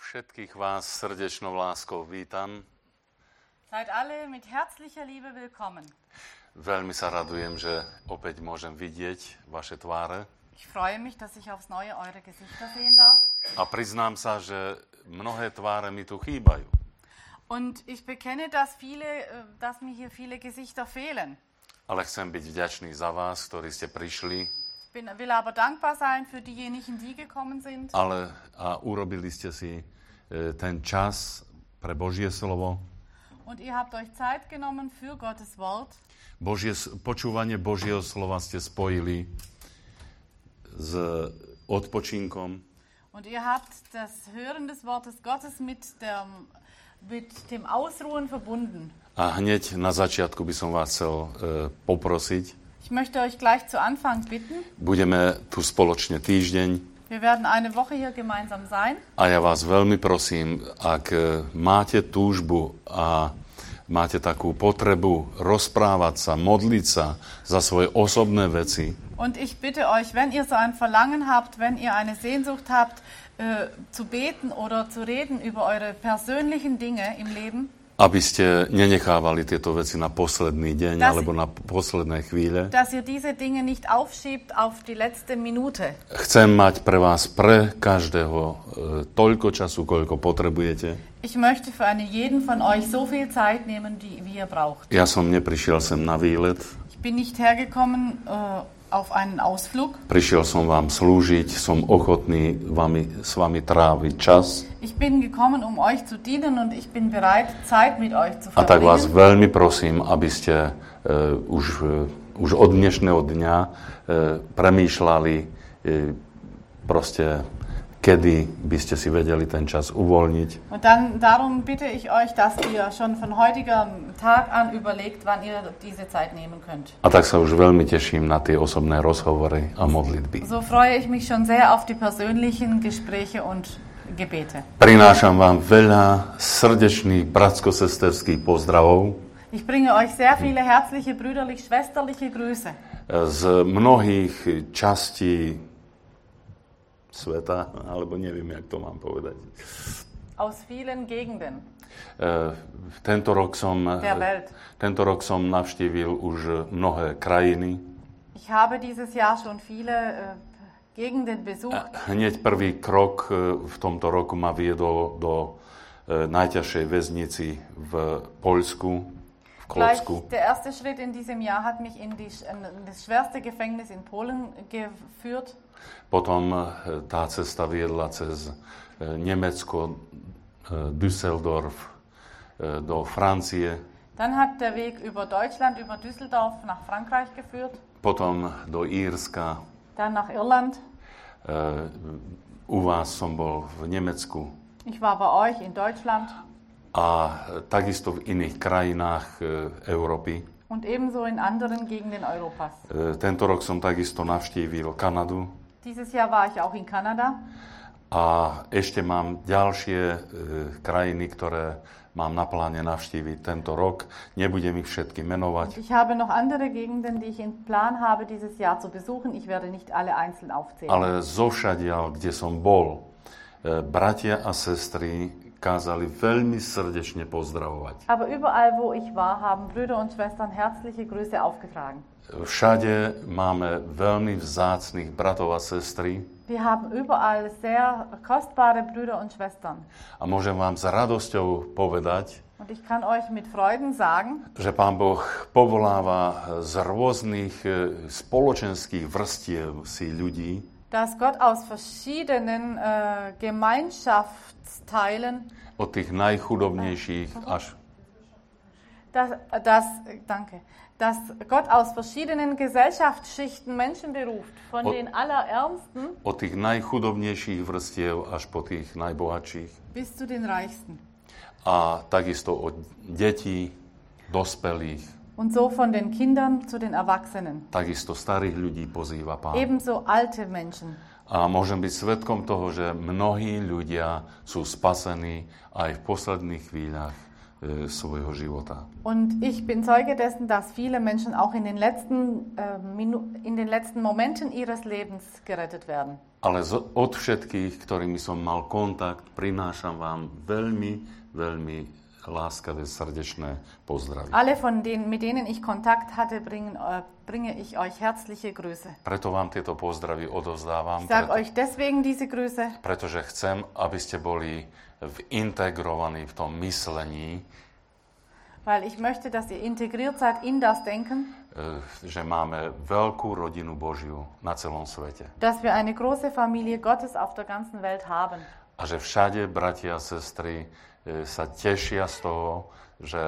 Všetkých vás srdečnou láskou vítam. Seid alle mit herzlicher Liebe willkommen. Veľmi sa radujem, že opäť môžem vidieť vaše tváre. Ich freue mich, dass ich aufs Neue eure Gesichter sehen darf. A priznám sa, že mnohé tváre mi tu chýbajú. Und ich bekenne, dass mir hier viele Gesichter fehlen. Ale chcem byť vďačný za vás, ktorí ste prišli. Will aber dankbar sein für diejenigen, die gekommen sind. A urobili ste si ten čas pre Božie slovo. Und ihr habt euch Zeit genommen für Gottes Wort. Počúvanie Božieho slova ste spojili s odpočinkom. Und ihr habt das Hören des Wortes Gottes mit dem Ausruhen verbunden. A hneď na začiatku by som vás chcel poprosiť. Ich möchte euch gleich zu Anfang bitten. Budeme tu spoločne týždeň. Wir werden eine Woche hier gemeinsam sein. A ja vás veľmi prosím, ak máte túžbu a máte takú potrebu rozprávať sa, modliť sa za svoje osobné veci. Und ich bitte euch, wenn ihr so ein Verlangen habt, wenn ihr eine Sehnsucht habt, zu beten oder zu reden über eure persönlichen Dinge im Leben, aby ste nenechávali tieto veci na posledný deň alebo na posledné chvíle. Dass ihr diese Dinge nicht aufschiebt auf die letzte Minute. Chcem mať pre vás, pre každého, toľko času, koľko potrebujete. Ich möchte für jeden von euch so viel Zeit nehmen, wie ihr braucht. Ja som neprišiel sem na výlet. Ich bin nicht hergekommen auf einen Ausflug. Prišiel som vám slúžiť, som ochotný s vami tráviť čas. Ich bin gekommen, um euch zu dienen und ich bin bereit, Zeit mit euch zu verbringen. A tak vás veľmi prosím, aby ste už od dnešného dňa premýšľali proste, kedy by ste si vedeli ten čas uvoľniť. Und darum bitte ich euch, dass ihr schon von heutigem Tag an überlegt, wann ihr diese Zeit nehmen könnt. A tak sa už veľmi teším na tie osobné rozhovory a modlitby. So freue ich mich schon sehr auf die persönlichen Gespräche und Gebete. Prinášam vám veľa srdečných bratsko-sesterských pozdravov. Ich bringe euch sehr viele herzliche brüderlich-schwesterliche Grüße. Z mnohých častí sveta, alebo neviem, jak to mám povedať. Aus vielen Gegenden. Tento rok som navštívil už mnohé krajiny. Ich habe dieses Jahr schon viele Gegenden besucht. Hneď prvý krok v tomto roku ma viedol do najťažšej väznici v Poľsku, v Klocku. Der erste Schritt in diesem Jahr hat mich in das schwerste Gefängnis in Polen geführt. Potom tá cesta viedla cez Nemecko, Düsseldorf, do Francie. Dann hat der Weg über Deutschland, über Düsseldorf nach Frankreich geführt. Potom do Írska. Dann nach Irland. U vás som bol v Nemecku. Ich war bei euch in Deutschland. A takisto v iných krajinách Európy. Und ebenso in anderen Gegenden Europas. Tento rok som takisto navštívil Kanadu. Dieses Jahr war ich auch in Kanada. A ešte mám ďalšie krajiny, ktoré mám na pláne navštíviť tento rok. Nebudem ich všetky menovať. Und ich habe noch andere Gegenden, die ich in Plan habe, dieses Jahr zu besuchen. Ich werde nicht alle einzeln aufzählen. Ale zovšadiaľ, kde som bol, bratia a sestry kázali veľmi srdečne pozdravovať. Aber überall, wo ich war, haben Brüder und Schwestern herzliche Grüße aufgetragen. Všade máme veľmi vzácnych bratov a sestry. Wir haben überall sehr kostbare Brüder und Schwestern. A môžem vám s radosťou povedať, und ich kann euch mit Freuden sagen, že Pán Boh povoláva z rôznych spoločenských vrstiev si ľudí, dass Gott aus verschiedenen Gemeinschaftsteilen, od tých najchudobnejších až dass Gott aus verschiedenen Gesellschaftsschichten Menschen beruft, von den allerärmsten od tých najchudobnejších vrstiev až po tých najbohatších. Bis zu den reichsten. A takisto od detí, dospelých. Und so von den Kindern zu den Erwachsenen. Takisto starých ľudí pozýva Pán. Ebenso alte Menschen. A môžem byť svedkom toho, že mnohí ľudia sú spasení aj v posledných chvíľach svojho života. Und ich bin Zeuge dessen, dass viele Menschen auch in den letzten Momenten ihres Lebens gerettet werden. Ale od všetkých, ktorými som mal kontakt, prinášam vám veľmi, veľmi láskavé, srdečné pozdravy. Alle mit denen ich Kontakt hatte, bringe ich euch herzliche Grüße. Preto vám tieto pozdravy odovzdávam, Ich sage euch deswegen diese Grüße, pretože chcem, aby ste boli integrovaní v tom myslení, weil ich möchte, dass ihr integriert seid in das Denken, že máme veľkú rodinu Božiu na celom svete. dass wir eine große Familie Gottes auf der ganzen Welt haben. A že všade bratia a sestry sa tešia z toho, že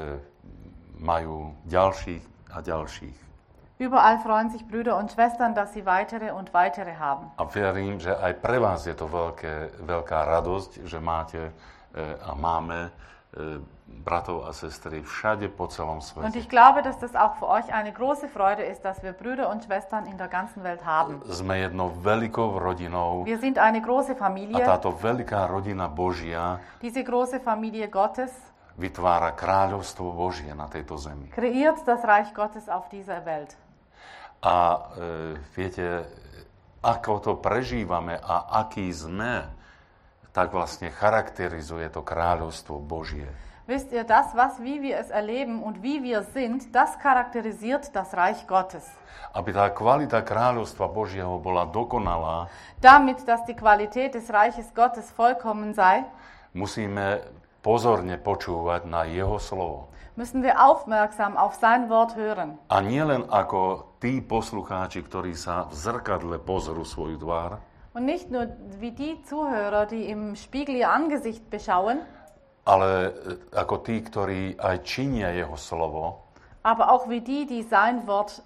majú ďalších a ďalších. Überall freuen sich Brüder und Schwestern, dass sie weitere und weitere haben. A verím, že aj pre vás je to veľká radosť, že máte a máme bratov a sestry všade po celom Und svete. ich glaube, dass das auch für euch eine große Freude ist, dass wir Brüder und Schwestern in der ganzen Welt haben. Sme jednou veľkou rodinou Wir sind eine große a Familie. táto veľká rodina Božia Diese große Familie Gottes vytvára kráľovstvo Božie na tejto zemi. kreiert das Reich Gottes auf dieser Welt. A viete, ako to prežívame a aký sme, tak vlastne charakterizuje to kráľovstvo Božie. Wisst ihr, wie wir es erleben und wie wir sind, das charakterisiert das Reich Gottes. Aby tá kvalita kráľovstva Božieho bola dokonalá, Damit, dass die Qualität des Reiches Gottes vollkommen sei, musíme pozorne počúvať na jeho slovo. müssen wir aufmerksam auf sein Wort hören. A nielen ako tí poslucháči, ktorí sa v zrkadle pozrú svoju tvár, Und nicht nur wie die Zuhörer, die im Spiegel ihr Angesicht beschauen, ale ako tí, ktorí aj činia jeho slovo aber auch wie die sein Wort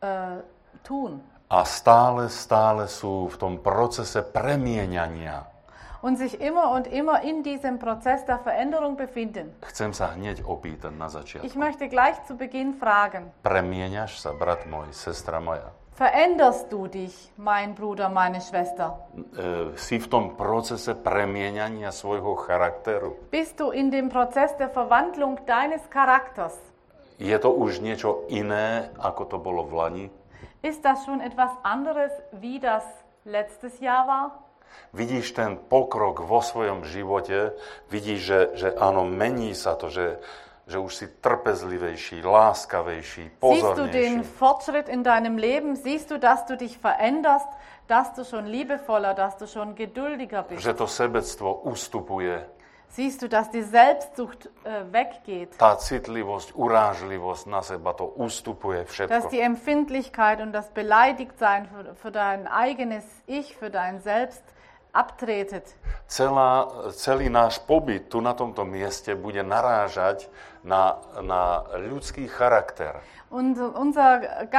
tun. a stále sú v tom procese premieňania. Und sich immer und immer in diesem Prozess der Veränderung befinden. Chcem sa hneď opýtať na začiatku. Ich möchte gleich zu Beginn fragen, Premieňaš sa, brat môj, sestra moja? veränderst du dich, mein Bruder, meine Schwester? Si v tom procese premieňania svojho charakteru? Bist du in dem Prozess der Verwandlung deines Charakters? Je to už niečo iné, ako to bolo v lani? Ist das schon etwas anderes, wie das letztes Jahr war? Vidíš ten pokrok vo svojom živote, vidíš, že áno, mení sa to, že už si trpezlivejší, láskavejší, Siehst du den pozornejší. Fortschritt in deinem Leben? Siehst du, dass du dich veränderst, dass du schon liebevoller, dass du schon geduldiger bist? Že to sebectvo ustupuje. Siehst du, dass die Selbstsucht weggeht? Tá citlivosť, urážlivosť na seba, to ustupuje Dass všetko. die Empfindlichkeit und das Beleidigtsein für dein eigenes Ich, für dein Selbst abtretet. Celý náš pobyt tu na tomto mieste bude narážať na ľudský charakter. Unsere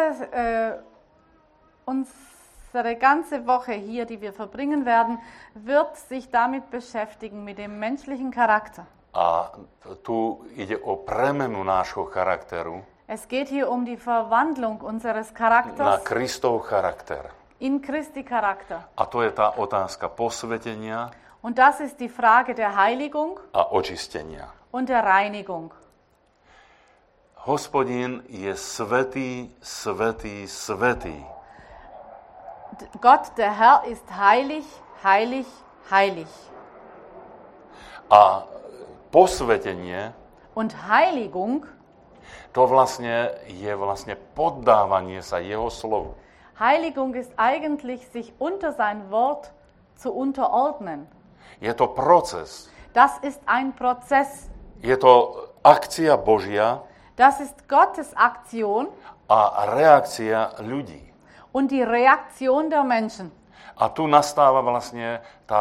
ganze Woche hier, die wir verbringen werden, wird sich damit beschäftigen, mit dem menschlichen Charakter. A tu ide o premenu nášho charakteru Es geht hier um die Verwandlung unseres na Charakters Kristov charakter. in Christi Charakter. A to je tá otázka posvetenia Und das ist die Frage der Heiligung a očistenia. und der Reinigung. Hospodin je svätý, svätý, svätý. Gott, der Herr, ist heilig, heilig, heilig. A posvetenie Und Heiligung, to je vlastne poddávanie sa jeho slovu. Heiligung ist eigentlich, sich unter sein Wort zu unterordnen. Je to proces. Das ist ein Prozess. Je to akcia Božia Das ist Gottes Aktion a reakcia ľudí. und die Reaktion der Menschen. A tu nastáva vlastne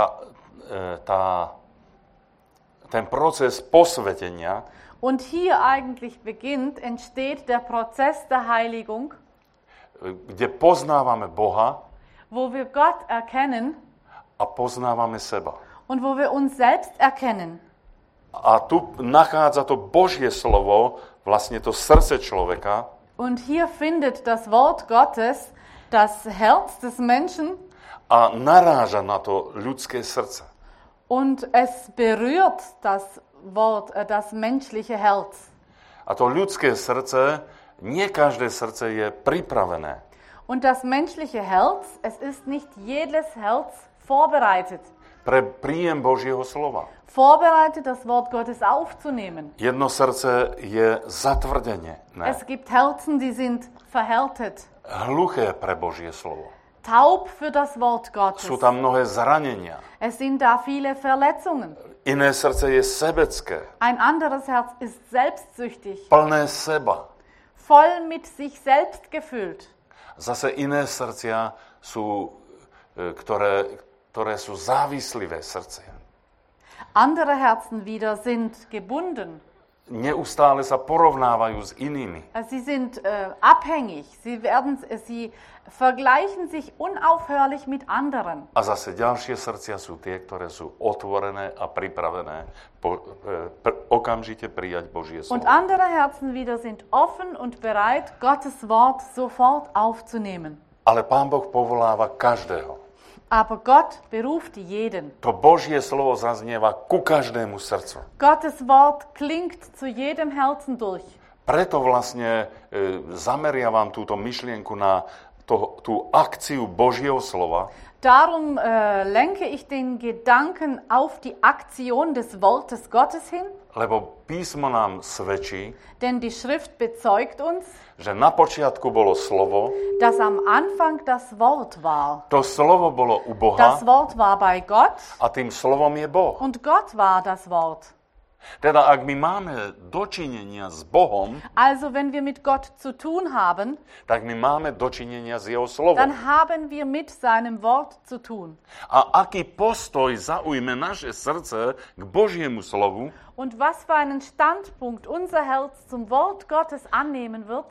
ten proces posvetenia, Und hier eigentlich entsteht der Prozess der Heiligung, kde poznávame Boha wo wir Gott erkennen a poznávame seba. und wo wir uns selbst erkennen. A tu nachádza to Božie slovo, vlastne to srdce človeka, Und hier findet das Wort Gottes das Herz des Menschen a naráža na to ľudské srdce. Und es berührt das Wort, das menschliche Herz. A to ľudské srdce, nie každé srdce je pripravené. Und das menschliche Herz, es ist nicht jedes Herz vorbereitet. Pre príjem Božieho slova. Vorbereitet, das Wort Gottes aufzunehmen. Jedno srdce je zatvrdené. Es gibt Herzen, die sind verhärtet. Hluché pre Božie slovo. Taub für das Wort Gottes. Sú tam mnohé zranenia. Es sind da viele Verletzungen. Iné srdce je sebecké, Ein anderes Herz ist selbstsüchtig, plné seba. voll mit sich selbst gefüllt. Zase iné srdcia sú, ktoré sú závislivé srdcia. Andere Herzen wieder sind gebunden. Neustále sa porovnávajú s inými. Sie sind abhängig. Sie vergleichen sich unaufhörlich mit anderen. A zase ďalšie srdcia sú tie, ktoré sú otvorené a pripravené okamžite prijať Božie Und slovo. andere Herzen wieder sind offen und bereit, Gottes Wort sofort aufzunehmen. Ale Pán Boh povoláva každého. Aber Gott beruft jeden. To Božie slovo zaznieva ku každému srdcu. Gottes Wort klingt zu jedem Herzen durch. Preto vlastne zameriavam túto myšlienku na tú akciu Božieho slova, Darum lenke ich den Gedanken auf die Aktion des Wortes Gottes hin, lebo písmo nám svedčí, denn die Schrift bezeugt uns, že na počiatku bolo slovo, dass am Anfang das Wort war. to slovo bolo u Boha Das Wort war bei Gott a tým slovom je Boh. und Gott war das Wort. Teda ak my máme dočinenia s Bohom, Also wenn wir mit Gott zu tun haben, tak my máme dočinenia s jeho slovom. dann haben wir mit seinem Wort zu tun. A aký postoj zaujme naše srdce k Božiemu slovu, Und was für einen Standpunkt unser Herz zum Wort Gottes annehmen wird,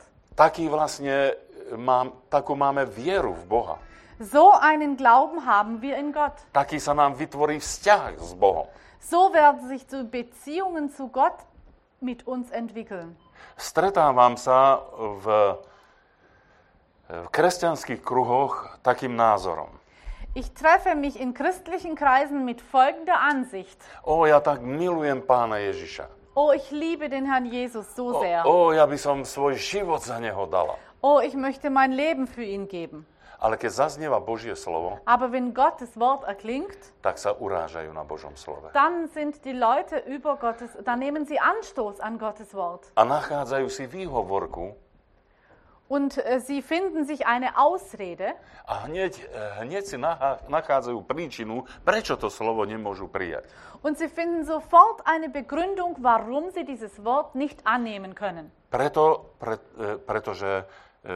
takú máme vieru v Boha. so einen Glauben haben wir in Gott. Taký sa nám vytvorí vzťah s Bohom. So werden sich so Beziehungen zu Gott mit uns entwickeln. Stretávam sa v kresťanských kruhoch takým názorom. Ich treffe mich in christlichen Kreisen mit folgender Ansicht. Ja tak milujem Pána Ježiša. Oh, ich liebe den Herrn Jesus so sehr. Ja by som svoj život za neho dala. Oh, ich möchte mein Leben für ihn geben. Ale keď zaznieva Božie slovo, Aber wenn Gottes Wort erklingt, tak sa urážajú na Božom slove. dann sind die Leute dann nehmen sie Anstoß an Gottes Wort. A nachádzajú si výhovorku Und sie finden sich eine Ausrede a hneď si nachádzajú príčinu, prečo to slovo nemôžu prijať. und sie finden sofort eine Begründung, warum sie dieses Wort nicht annehmen können. Pretože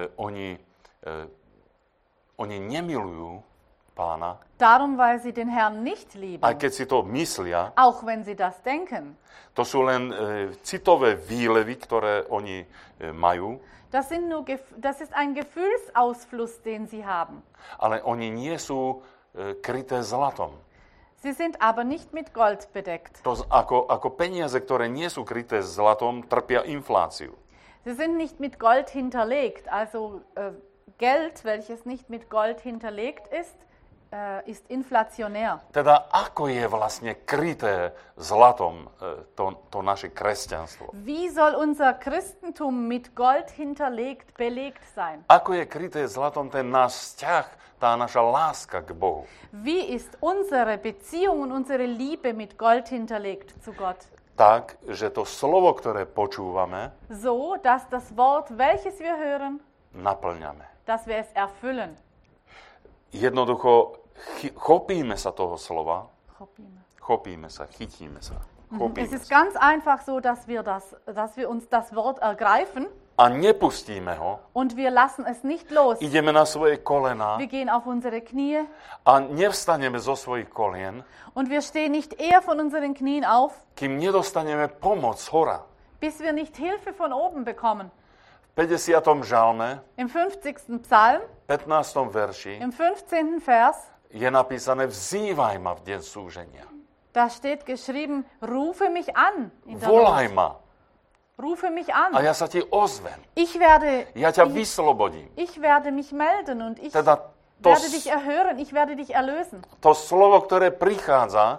oni nemilujú Pána, Darum, weil sie den Herrn nicht lieben, aj keď si to myslia. auch wenn sie das denken. To sú len citové výlevy, ktoré oni majú, Das ist ein Gefühlsausfluss, den sie haben. ale oni nie sú kryté zlatom. Sie sind aber nicht mit Gold bedeckt. To ako peniaze, ktoré nie sú kryté zlatom, trpia infláciu. Sie sind nicht mit Gold hinterlegt. Also Geld, welches nicht mit Gold hinterlegt ist inflationär. Teda ako je vlastne kryté zlatom to naše kresťanstvo? Wie soll unser Christentum mit Gold hinterlegt, belegt sein? Ako je kryté zlatom ten náš vzťah, tá naša láska k Bohu? Wie ist unsere Beziehung und unsere Liebe mit Gold hinterlegt zu Gott? Tak, že to slovo, ktoré počúvame, So, dass das Wort, welches wir hören, naplňame. dass wir es erfüllen. Jednoducho chopíme sa toho slova, chytíme sa. Es ist ganz einfach so, dass wir uns das Wort ergreifen A nepustíme ho, und wir lassen es nicht los. ideme na svoje kolená Wir gehen auf unsere Knie a nevstaneme zo svojich kolien, und wir stehen nicht eher von unseren Knien auf, kým nedostaneme pomoc hora. bis wir nicht Hilfe von oben bekommen. V 50. žalme, Im 50. Psalm, 15. verši, im 15. Vers, je napísané vzývaj ma v deň súženia. da steht geschrieben, rufe mich an. In der Volaj Not. ma Rufe mich a an. ja sa ti ozvem. Ja ťa vyslobodím. Ich werde mich melden und ich Teda werde dich erhören, ich werde dich erlösen. to slovo, ktoré prichádza,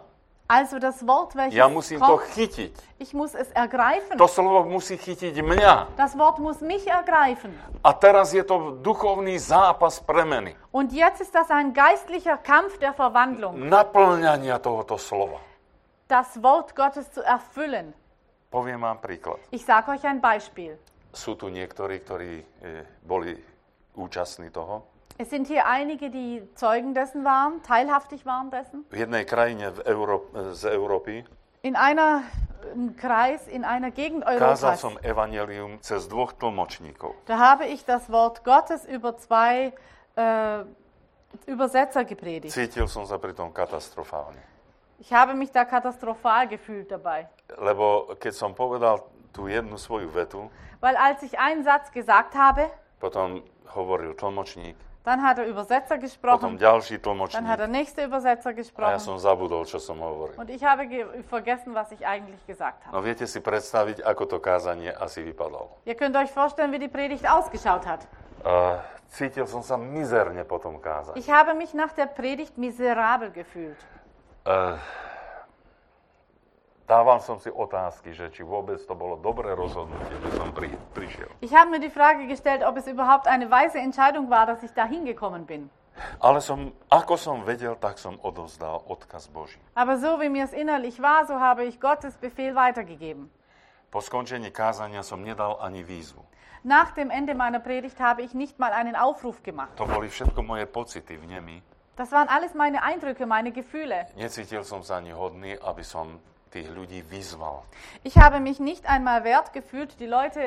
Also das Wort, welches Ja musím to kommt, chytiť. ich muss es ergreifen. To slovo musí chytiť mňa. Das Wort muss mich ergreifen. A teraz je to duchovný zápas premeny. Und jetzt ist das ein geistlicher Kampf der Verwandlung. Naplňania tohoto slova. Das Wort Gottes zu erfüllen. Poviem vám príklad. Ich sage euch ein Beispiel. Sú tu niektorí, ktorí boli účastní toho. Es sind hier einige, die Zeugen dessen waren, teilhaftig waren dessen. V jednej krajine z Európy In einem Kreis, in einer Gegend kázal Europas. som evanjelium cez 2 tlmočníkov. Da habe ich das Wort Gottes über 2 Übersetzer gepredigt. Cítil som sa pri tom katastrofálne. Ich habe mich da katastrophal gefühlt dabei. Lebo keď som povedal tú jednu svoju vetu, Weil als ich einen Satz gesagt habe, potom hovoril tlmočník, dann hat der Übersetzer potom gesprochen, ďalší dann hat tlmočník der nächste Übersetzer a ja gesprochen som zabudol, čo som hovoril. und ich habe vergessen, was ich eigentlich gesagt habe. No viete si predstaviť, ako to kázanie asi vypadalo. Ihr könnt euch vorstellen, wie die Predigt ausgeschaut hat. Cítil som sa mizerne po tom kázaní. Ich habe mich nach der Predigt miserabel gefühlt. Dával som si otázky, že či vôbec to bolo dobré rozhodnutie, že som prišiel. Ich habe mir die Frage gestellt, ob es überhaupt eine weise Entscheidung war, dass ich da hingekommen bin. Ale ako som vedel, tak som odovzdal odkaz Boží. Aber so wie mir es innerlich war, so habe ich Gottes Befehl weitergegeben. Po skončení kázania som nedal ani výzvu. Nach dem Ende meiner Predigt habe ich nicht mal einen Aufruf gemacht. To boli všetko moje pocity v nemi. Das waren alles meine Eindrücke, meine Gefühle. Necítil som sa ani hodný, aby som tých ľudí vyzval. Ich habe mich nicht einmal wert gefühlt, die Leute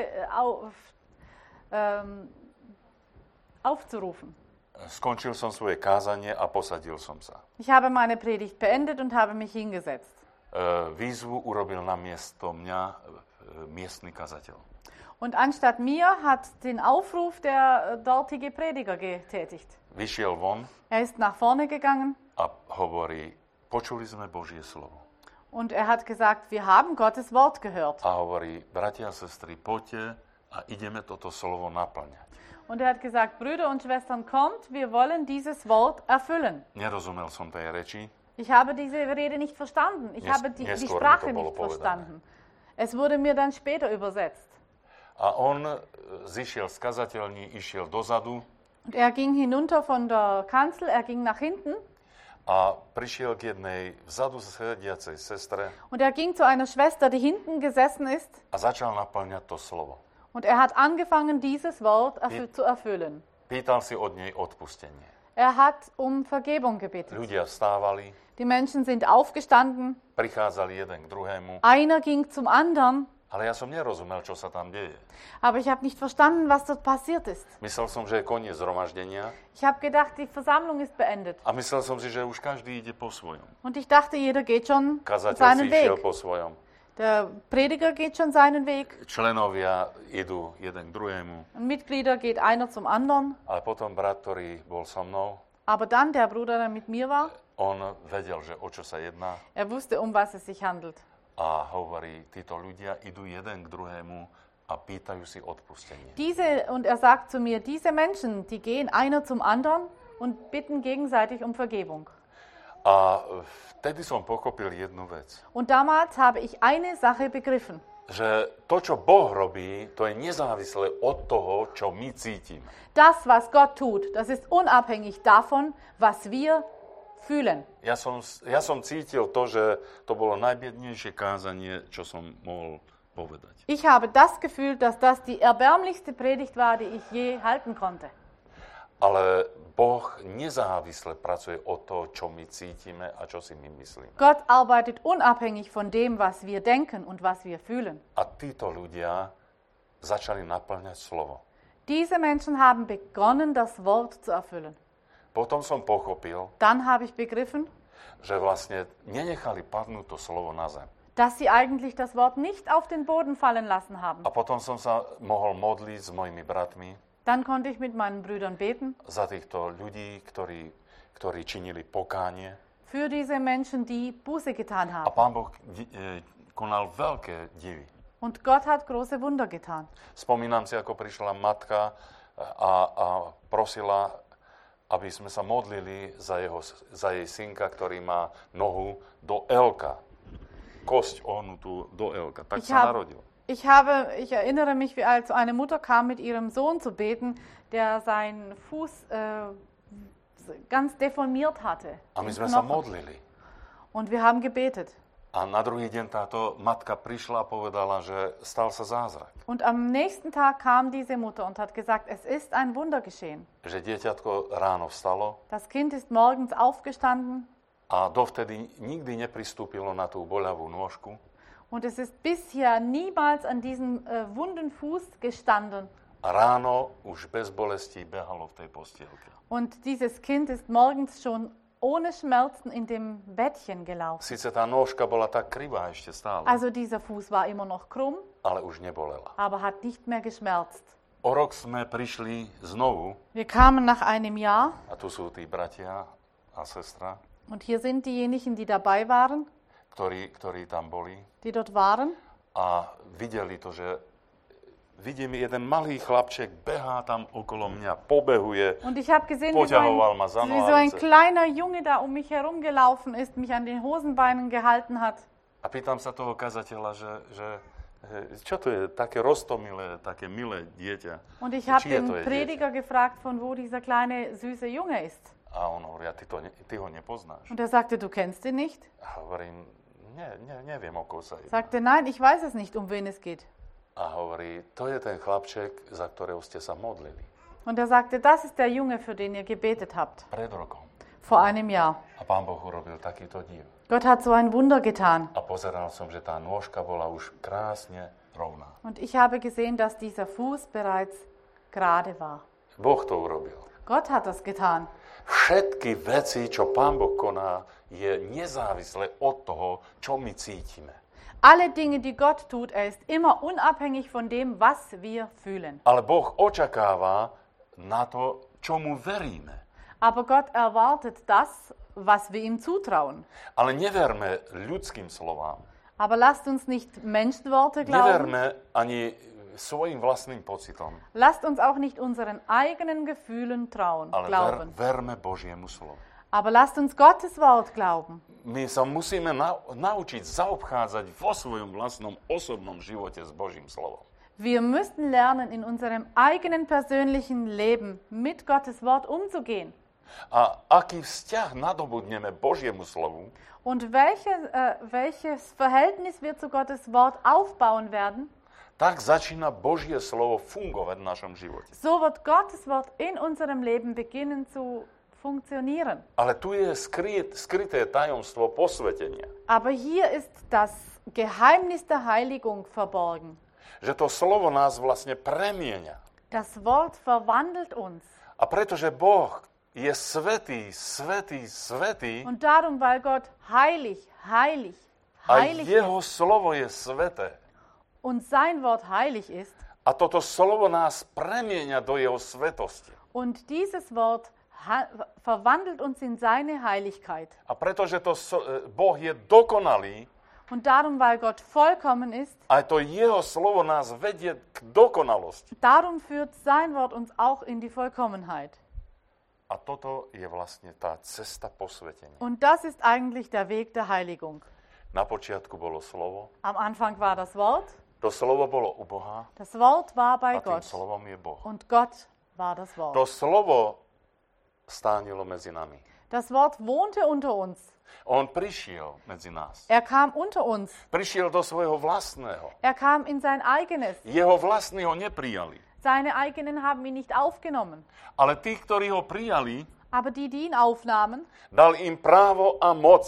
aufzurufen. Skončil som svoje kázanie a posadil som sa. Ich habe meine Predigt beendet und habe mich hingesetzt. Výzvu urobil na miesto mňa miestny kazateľ. Und anstatt mir hat den Aufruf der dortige Prediger getätigt. Vyšiel von Er ist nach vorne gegangen a hovorí, počuli sme Božie slovo. und er hat gesagt, wir haben Gottes Wort gehört. A hovorí, bratia a sestry, poďte a ideme toto slovo naplňať. Und er hat gesagt, Brüder und Schwestern, kommt, wir wollen dieses Wort erfüllen. Nerozumel som tej reči, Ich habe diese Rede nicht verstanden. Ich habe die Sprache nicht verstanden. Es wurde mir dann später übersetzt. a on zišiel z kazateľní, išiel dozadu Und er ging hinunter von der Kanzel, er ging nach hinten a prišiel k jednej vzadu sediacej sestre und er ging zu einer Schwester, die hinten gesessen ist, a začal naplňať to slovo. und er hat angefangen, dieses Wort zu erfüllen. Pýtal si od nej odpustenie. Er hat um Vergebung gebeten. Ľudia vstávali, Die Menschen sind aufgestanden, prichádzali jeden k druhému, einer ging zum anderen, ale ja som nerozumel, čo sa tam deje. aber ich habe nicht verstanden, was dort passiert ist. Myslel som, že je koniec zhromaždenia Ich habe gedacht, die Versammlung ist beendet. a myslel som si, že už každý ide po svojom. Und ich dachte, jeder geht schon Kazateľ si seinen išiel Weg. po svojom. Der Prediger geht schon seinen Weg, Členovia idú jeden k druhému, und Mitglieder geht einer zum anderen. ale potom brat, ktorý bol so mnou, Aber dann, der Bruder, der mit mir war, on vedel, že o čo sa jedná er wusste, um was es sich handelt. a hovorí, títo ľudia idú jeden k druhému a pýtajú si odpustenie. Und er sagt zu mir, diese Menschen, die gehen einer zum anderen und bitten gegenseitig um Vergebung. A vtedy som pochopil jednu vec, Und damals habe ich eine Sache begriffen. že to, čo Boh robí, to je nezávislé od toho, čo my cítime. Das, was Gott tut, das ist unabhängig davon, was wir fühlen. Ja som cítil to, že to bolo najbiednejšie kázanie, čo som mohol povedať. Ich habe das Gefühl, dass das die erbärmlichste Predigt war, die ich je halten konnte. Ale Boh nezávisle pracuje od toho, čo my cítime a čo si my myslíme. Gott arbeitet unabhängig von dem, was wir denken und was wir fühlen. A títo ľudia začali naplňať slovo. Diese Menschen haben begonnen, das Wort zu erfüllen. Potom som pochopil, Dann habe ich begriffen, že vlastne nenechali padnúť to slovo na zem. dass sie eigentlich das Wort nicht auf den Boden fallen lassen haben. A potom som sa mohol modliť s mojimi bratmi Dann konnte ich mit meinen Brüdern beten za týchto ľudí, ktorí činili pokánie. für diese Menschen, die Buße getan A haben. Pán Boh konal veľké divy. Und Gott hat große Wunder getan. Spomínam si, ako prišla matka a prosila, aby sme sa modlili za jej synka, ktorý má nohu do L-ka. Kosť ohnutú do L-ka. Tak sa narodil. Ich erinnere mich, wie als eine Mutter kam, mit ihrem Sohn zu beten, der seinen Fuß ganz deformiert hatte. A my sme sa modlili. Und wir haben gebetet. A na druhý deň táto matka prišla a povedala, že stal sa zázrak. Und am nächsten Tag kam diese Mutter und hat gesagt, es ist ein Wunder geschehen. Že dieťatko ráno vstalo. Das Kind ist morgens aufgestanden. A dovtedy nikdy nepristúpilo na tú boľavú nôžku. Und es ist bisher niemals an diesem wunden Fuß gestanden. A ráno už bez bolesti behalo v tej postielke. Und dieses Kind ist morgens schon ohne Schmerzen in dem Bettchen gelaufen. Sice tá nôžka bola tak krivá ešte stále. Also dieser Fuß war immer noch krumm, ale už nebolela. aber hat nicht mehr geschmerzt. O rok sme prišli znovu. Wir kamen nach einem Jahr. A tu sú tí bratia a sestra. Und hier sind diejenigen, die dabei waren. Ktorí tam boli. Die dort waren. A videli to, že vidím, jeden malý chlapček behá tam okolo mňa, pobehuje, und ich habe gesehen, poťahoval ma za wie so ein kleiner Junge da um mich herumgelaufen ist, mich an den Hosenbeinen gehalten hat. A pýtam sa toho kazateľa, že čo to je, také roztomilé, také milé dieťa. Und ich habe den Prediger gefragt, von wo dieser kleine, süße Junge ist. A on hovorí, ty ho nepoznáš. Und er sagte, du kennst ihn nicht? A hovorím, neviem, o koho sa ide. Sagte, nein, ich weiß es nicht, um wen es geht. A hovorí, to je ten chlapček, za ktorého ste sa modlili. Und er sagte, das ist der Junge, für den ihr gebetet habt. Pred rokom. Vor einem Jahr. A Pán Boh urobil takýto div. Gott hat so ein Wunder getan. A pozeral som, že tá nôžka bola už krásne rovná. Und ich habe gesehen, dass dieser Fuß bereits gerade war. Boh to urobil. Gott hat das getan. Všetky veci, čo Pán Boh koná, je nezávislé od toho, čo my cítime. Alle Dinge, die Gott tut, ist immer unabhängig von dem, was wir fühlen. Ale Boh očakáva na to, čomu veríme. Aber Gott erwartet das, was wir ihm zutrauen. Ale neverme ľudským slovám. Aber lasst uns nicht Menschenworte glauben. Neverme ani svojim vlastným pocitom. Lasst uns auch nicht unseren eigenen Gefühlen glauben. Verme Božiemu slovu. Aber lasst uns Gottes Wort glauben. My sa musíme naučiť zaobchádzať vo svojom vlastnom osobnom živote s Božím slovom. Wir müssen lernen, in unserem eigenen persönlichen Leben mit Gottes Wort umzugehen. A aký vzťah nadobudneme Božiemu slovu? Und welches Verhältnis wir zu Gottes Wort aufbauen werden? Tak začína Božie slovo fungovať v našom živote. So wird Gottes Wort in unserem Leben beginnen zu funktionieren. Ale tu je skryté tajomstvo posvetenia. Aber hier ist das Geheimnis der Heiligung verborgen. Že to slovo nás vlastne premieňa. Das Wort verwandelt uns. A pretože Boh je svätý, svätý, svätý, und darum, weil Gott heilig, heilig, heilig a jeho slovo je sväté. Und sein Wort heilig ist. A toto slovo nás premieňa do jeho svetosti. Und dieses Wort verwandelt uns in seine Heiligkeit. A pretože Boh je dokonalý, und darum, weil Gott vollkommen ist, aj to jeho slovo nás vedie k dokonalosti. Darum führt sein Wort uns auch in die Vollkommenheit. A toto je vlastne tá cesta posvetenia. Und das ist eigentlich der Weg der Heiligung. Na počiatku bolo slovo. Am Anfang war das Wort. To slovo bolo u Boha. Das Wort war bei Gott. Gott. Slovom je Boh. Und Gott war das Wort. To slovo stánilo medzi nami. Das Wort wohnte unter uns. On prišiel medzi nás. Er kam unter uns. Prišiel do svojho vlastného. Er kam in sein eigenes. Jeho vlastní ho neprijali. Seine eigenen haben ihn nicht aufgenommen. Ale tí, ktorí ho prijali, aber die ihn aufnahmen, dal im právo a moc,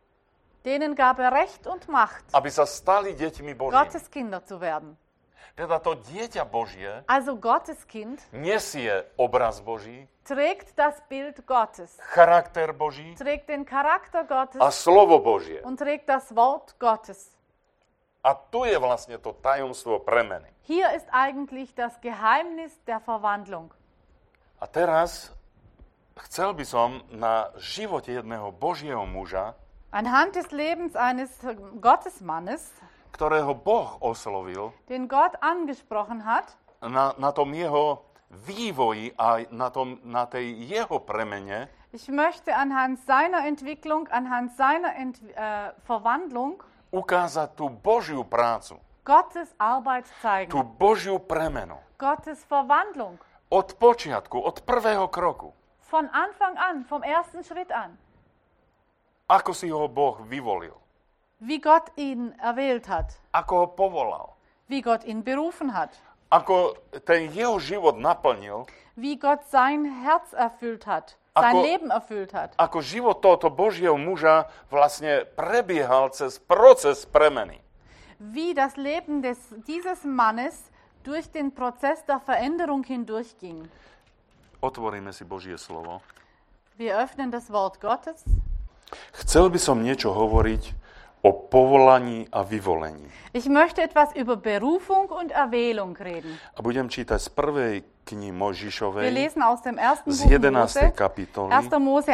denen gab er Recht und Macht, aby sa stali deťmi Božími. Gottes Kinder zu werden. Teda to dieťa Božie also Gottes Kind nesie obraz Boží, trägt das Bild Gottes, charakter Boží, trägt den Charakter Gottes a slovo Božie. und trägt das Wort Gottes. A tu je vlastne to tajomstvo premeny. Hier ist eigentlich das Geheimnis der Verwandlung. A teraz chcel by som na živote jedného Božieho muža, anhand des Lebens eines Gottesmannes, ktorého Boh oslovil, den Gott angesprochen hat, na tom jeho vývoji a na tej jeho premene Ich möchte anhand seiner Entwicklung, anhand seiner Verwandlung ukázať tú Božiu prácu, Gottes Arbeit zeigen. tú Božiu premenu. Gottes Verwandlung. Od počiatku, od prvého kroku. Von Anfang an, vom ersten Schritt an. Ako si ho Boh vyvolil. Wie Gott ihn erwählt hat. Ako ho povolal. Wie Gott ihn berufen hat. Ako ten jeho život naplnil. Wie Gott sein Herz erfüllt hat. Sein Leben erfüllt hat. Ako život tohoto Božieho muža vlastne prebiehal cez proces premeny. Wie das Leben dieses Mannes durch den Prozess der Veränderung hindurchging. Otvoríme si Božie slovo. Wir öffnen das Wort Gottes. Chcel by som niečo hovoriť o povolaní a vyvolení. Ich möchte etwas über Berufung und Erwählung reden. A budem čítať z prvej knihy Wir Mojžišovej lesen aus dem ersten z Buch 11. Mose, kapitoly 1. Mose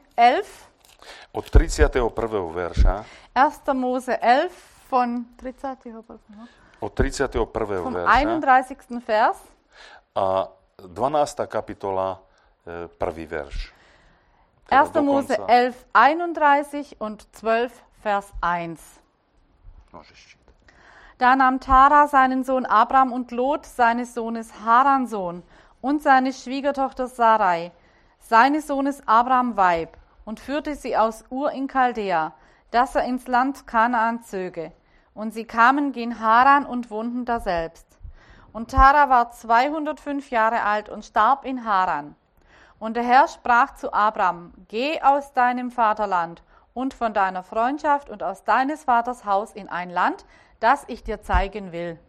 11, od 31. verša, 1. Mose 11 von 30. od 31. vom verša 31. Vers. a 12. kapitola, prvý verš. 1. Mose 11, 31 und 12, Vers 1. Môžeš čítať. Da nahm Tara seinen Sohn Abram und Lot, seines Sohnes Haran Sohn, und seine Schwiegertochter Sarai, seines Sohnes Abram Weib, und führte sie aus Ur in Chaldea, dass er ins Land Kanaan zöge. Und sie kamen gen Haran und wohnten daselbst. Und Tara war 205 Jahre alt und starb in Haran. Und der Herr sprach zu Abram: Geh aus deinem Vaterland und von deiner Freundschaft und aus deines Vaters Haus in ein Land, das ich dir zeigen will.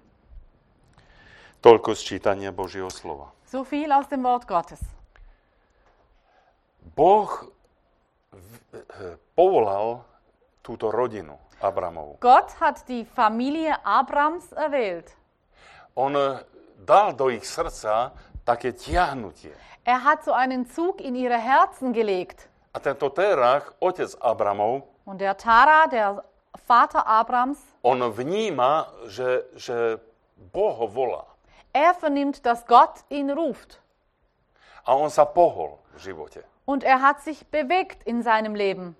Toľko z čítania Božieho slova. So viel aus dem Wort Gottes. Boh povolal túto rodinu Abramovu. Gott hat die Familie Abrams erwählt. On dal do ich srdca také tiahnutie. Er hat so einen Zug in ihre Herzen gelegt. A tento Terach, otec Abramov, Und der Tara, der Vater Abrams, on vníma, že Boh ho volá. er vernimmt, dass Gott ihn ruft. A on sa pohol v živote. Und er hat sich bewegt in seinem Leben.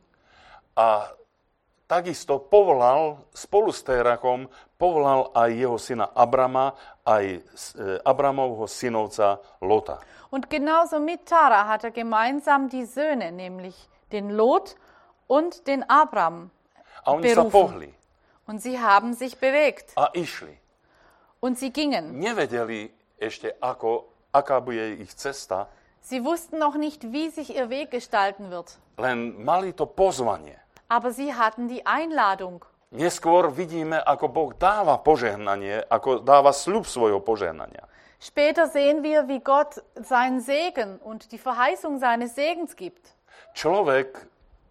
A takisto spolu s Terachom, povolal aj jeho syna Abrama, aj Abramovho synovca Lota. Und genauso mit Tara hat er gemeinsam die Söhne, nämlich den Lot und den Abram, A oni sa berufen. pohli Und sie haben sich bewegt. a išli. Und sie gingen. Nevedeli ešte, aká bude ich cesta, Sie wussten noch nicht, wie sich ihr Weg gestalten wird. len mali to pozvanie. Aber sie hatten die Einladung. Neskôr vidíme, ako Boh dáva požehnanie, ako dáva sľub svojho požehnania. Später sehen wir, wie Gott seinen Segen und die Verheißung seines Segens gibt. Človek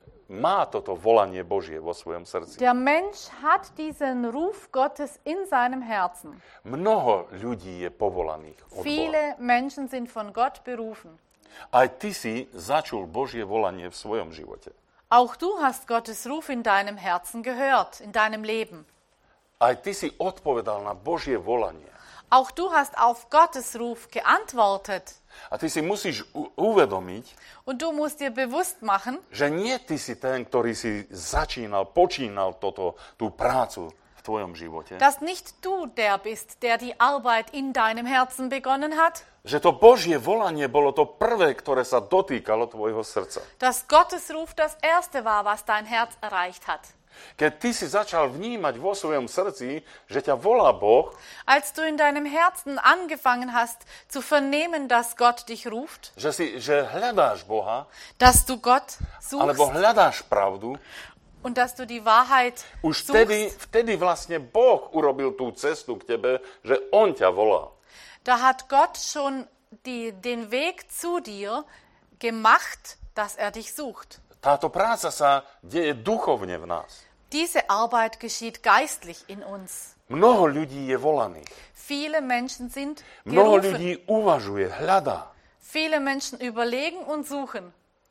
má toto volanie Božie vo svojom srdci. Der Mensch hat diesen Ruf Gottes in seinem Herzen. Mnoho ľudí je povolaných od Boha. Viele Menschen sind von Gott berufen. Aj ty si začul Božie volanie v svojom živote. Auch du hast Gottes Ruf in deinem Herzen gehört, in deinem Leben. Aj ty si odpovedal na Božie volanie. Auch du hast auf Gottes Ruf geantwortet. A ty si musíš uvedomiť, Und du musst dir bewusst machen, že nie ty si ten, ktorý si počínal tú prácu v tvojom živote. dass nicht du der bist, der die Arbeit in deinem Herzen begonnen hat, Že to Božie volanie bolo to prvé, ktoré sa dotýkalo tvojho srdca. dass Gottes Ruf das Erste war, was dein Herz erreicht hat. Keď ty si začal vnímať vo svojom srdci, že ťa volá Boh, Als du in deinem Herzen angefangen hast zu vernehmen, dass Gott dich ruft, že hľadáš Boha, dass du Gott alebo suchst hľadáš pravdu, und dass du die Wahrheit už suchst, vtedy vlastne Boh urobil tú cestu k tebe, že On ťa volá. da hat Gott schon den Weg zu dir gemacht, dass er dich sucht. Táto práca sa deje duchovne v nás. Diese Arbeit geschieht geistlich in uns. Mnoho ľudí je volaných. Viele Menschen sind Mnoho gerufen. ľudí uvažuje, hľadá. Viele Menschen überlegen und suchen.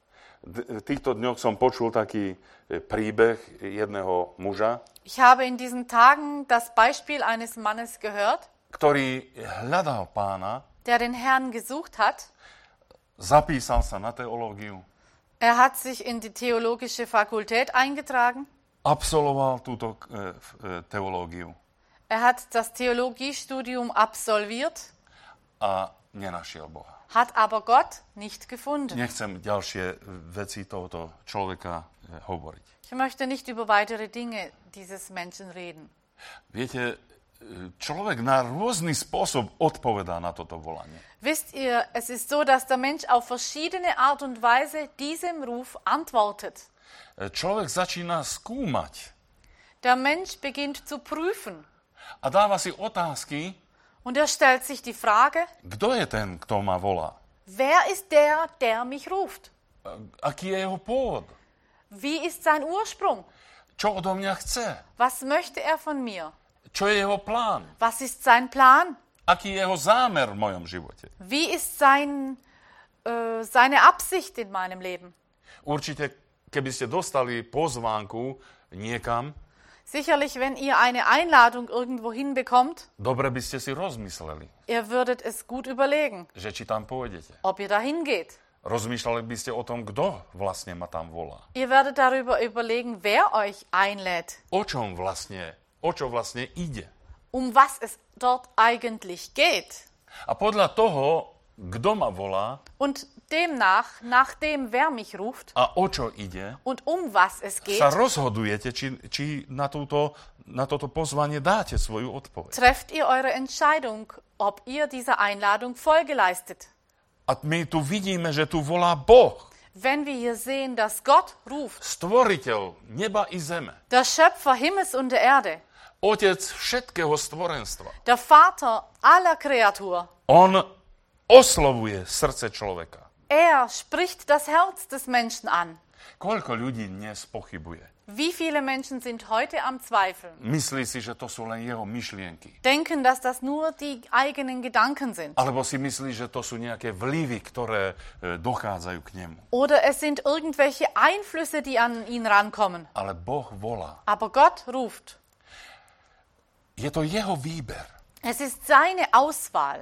V týchto dňoch som počul taký príbeh jedného muža, Ich habe in diesen Tagen das Beispiel eines Mannes gehört, ktorý hľadal Pána der den Herrn gesucht hat. Zapísal sa na teológiu, Hat sich in die theologische Fakultät eingetragen. absolvoval túto teológiu Hat das Theologiestudium absolviert, a nenašiel Boha. hat aber Gott nicht gefunden. Nechcem ďalšie veci tohoto človeka hovoriť. Ich möchte nicht über weitere Dinge dieses Menschen reden. Viete, človek na rôzny spôsob odpovedá na toto volanie. Wisst ihr, es ist so, dass der Mensch auf verschiedene Art und Weise diesem Ruf antwortet. Človek začína skúmať Der Mensch beginnt zu prüfen a dáva si otázky, und stellt sich die Frage, kto je ten, kto ma volá? wer ist der, der mich ruft? Aký je jeho pôvod? Wie ist sein Ursprung? Čo odo mňa chce? Was möchte er von mir? Čo je jeho plán? Was ist sein Plan? Aký je jeho zámer v mojom živote? Wie ist seine Absicht in meinem Leben? Určite, keby ste dostali pozvánku niekam, Sicherlich, wenn ihr eine Einladung irgendwo hinbekommt, dobre by ste si rozmysleli, ihr würdet es gut überlegen, že či tam pôjdete. ob ihr dahin geht. Rozmýšľali by ste o tom, kto vlastne ma tam volá. Ihr werdet darüber überlegen, wer euch einlädt, O čo vlastne ide. was es dort eigentlich geht. A podľa toho, kto ma volá Und demnach, nach dem, wer mich ruft a o čo ide, und was es geht, sa rozhodujete, či na toto pozvanie dáte svoju odpoveď. trefft ihr eure Entscheidung, ob ihr dieser Einladung Folge leistet. A my tu vidíme, že tu volá Boh, Wenn wir hier sehen, dass Gott ruft, stvoriteľ neba i zeme, der Schöpfer Himmels und der Erde, otec všetkého stvorenstva. der Vater aller Kreatur, On oslovuje srdce človeka. er spricht das Herz des Menschen an. Koľko ľudí dnes pochybuje? Wie viele Menschen sind heute am Zweifeln? Myslí si, že to sú len jeho myšlienky. Denken, dass das nur die eigenen Gedanken sind. Alebo si myslí, že to sú nejaké vlivy, ktoré dochádzajú k nemu. Oder es sind irgendwelche Einflüsse, die an ihn rankommen. Ale Boh volá. Aber Gott ruft. Je to jeho výber. Es ist seine Auswahl.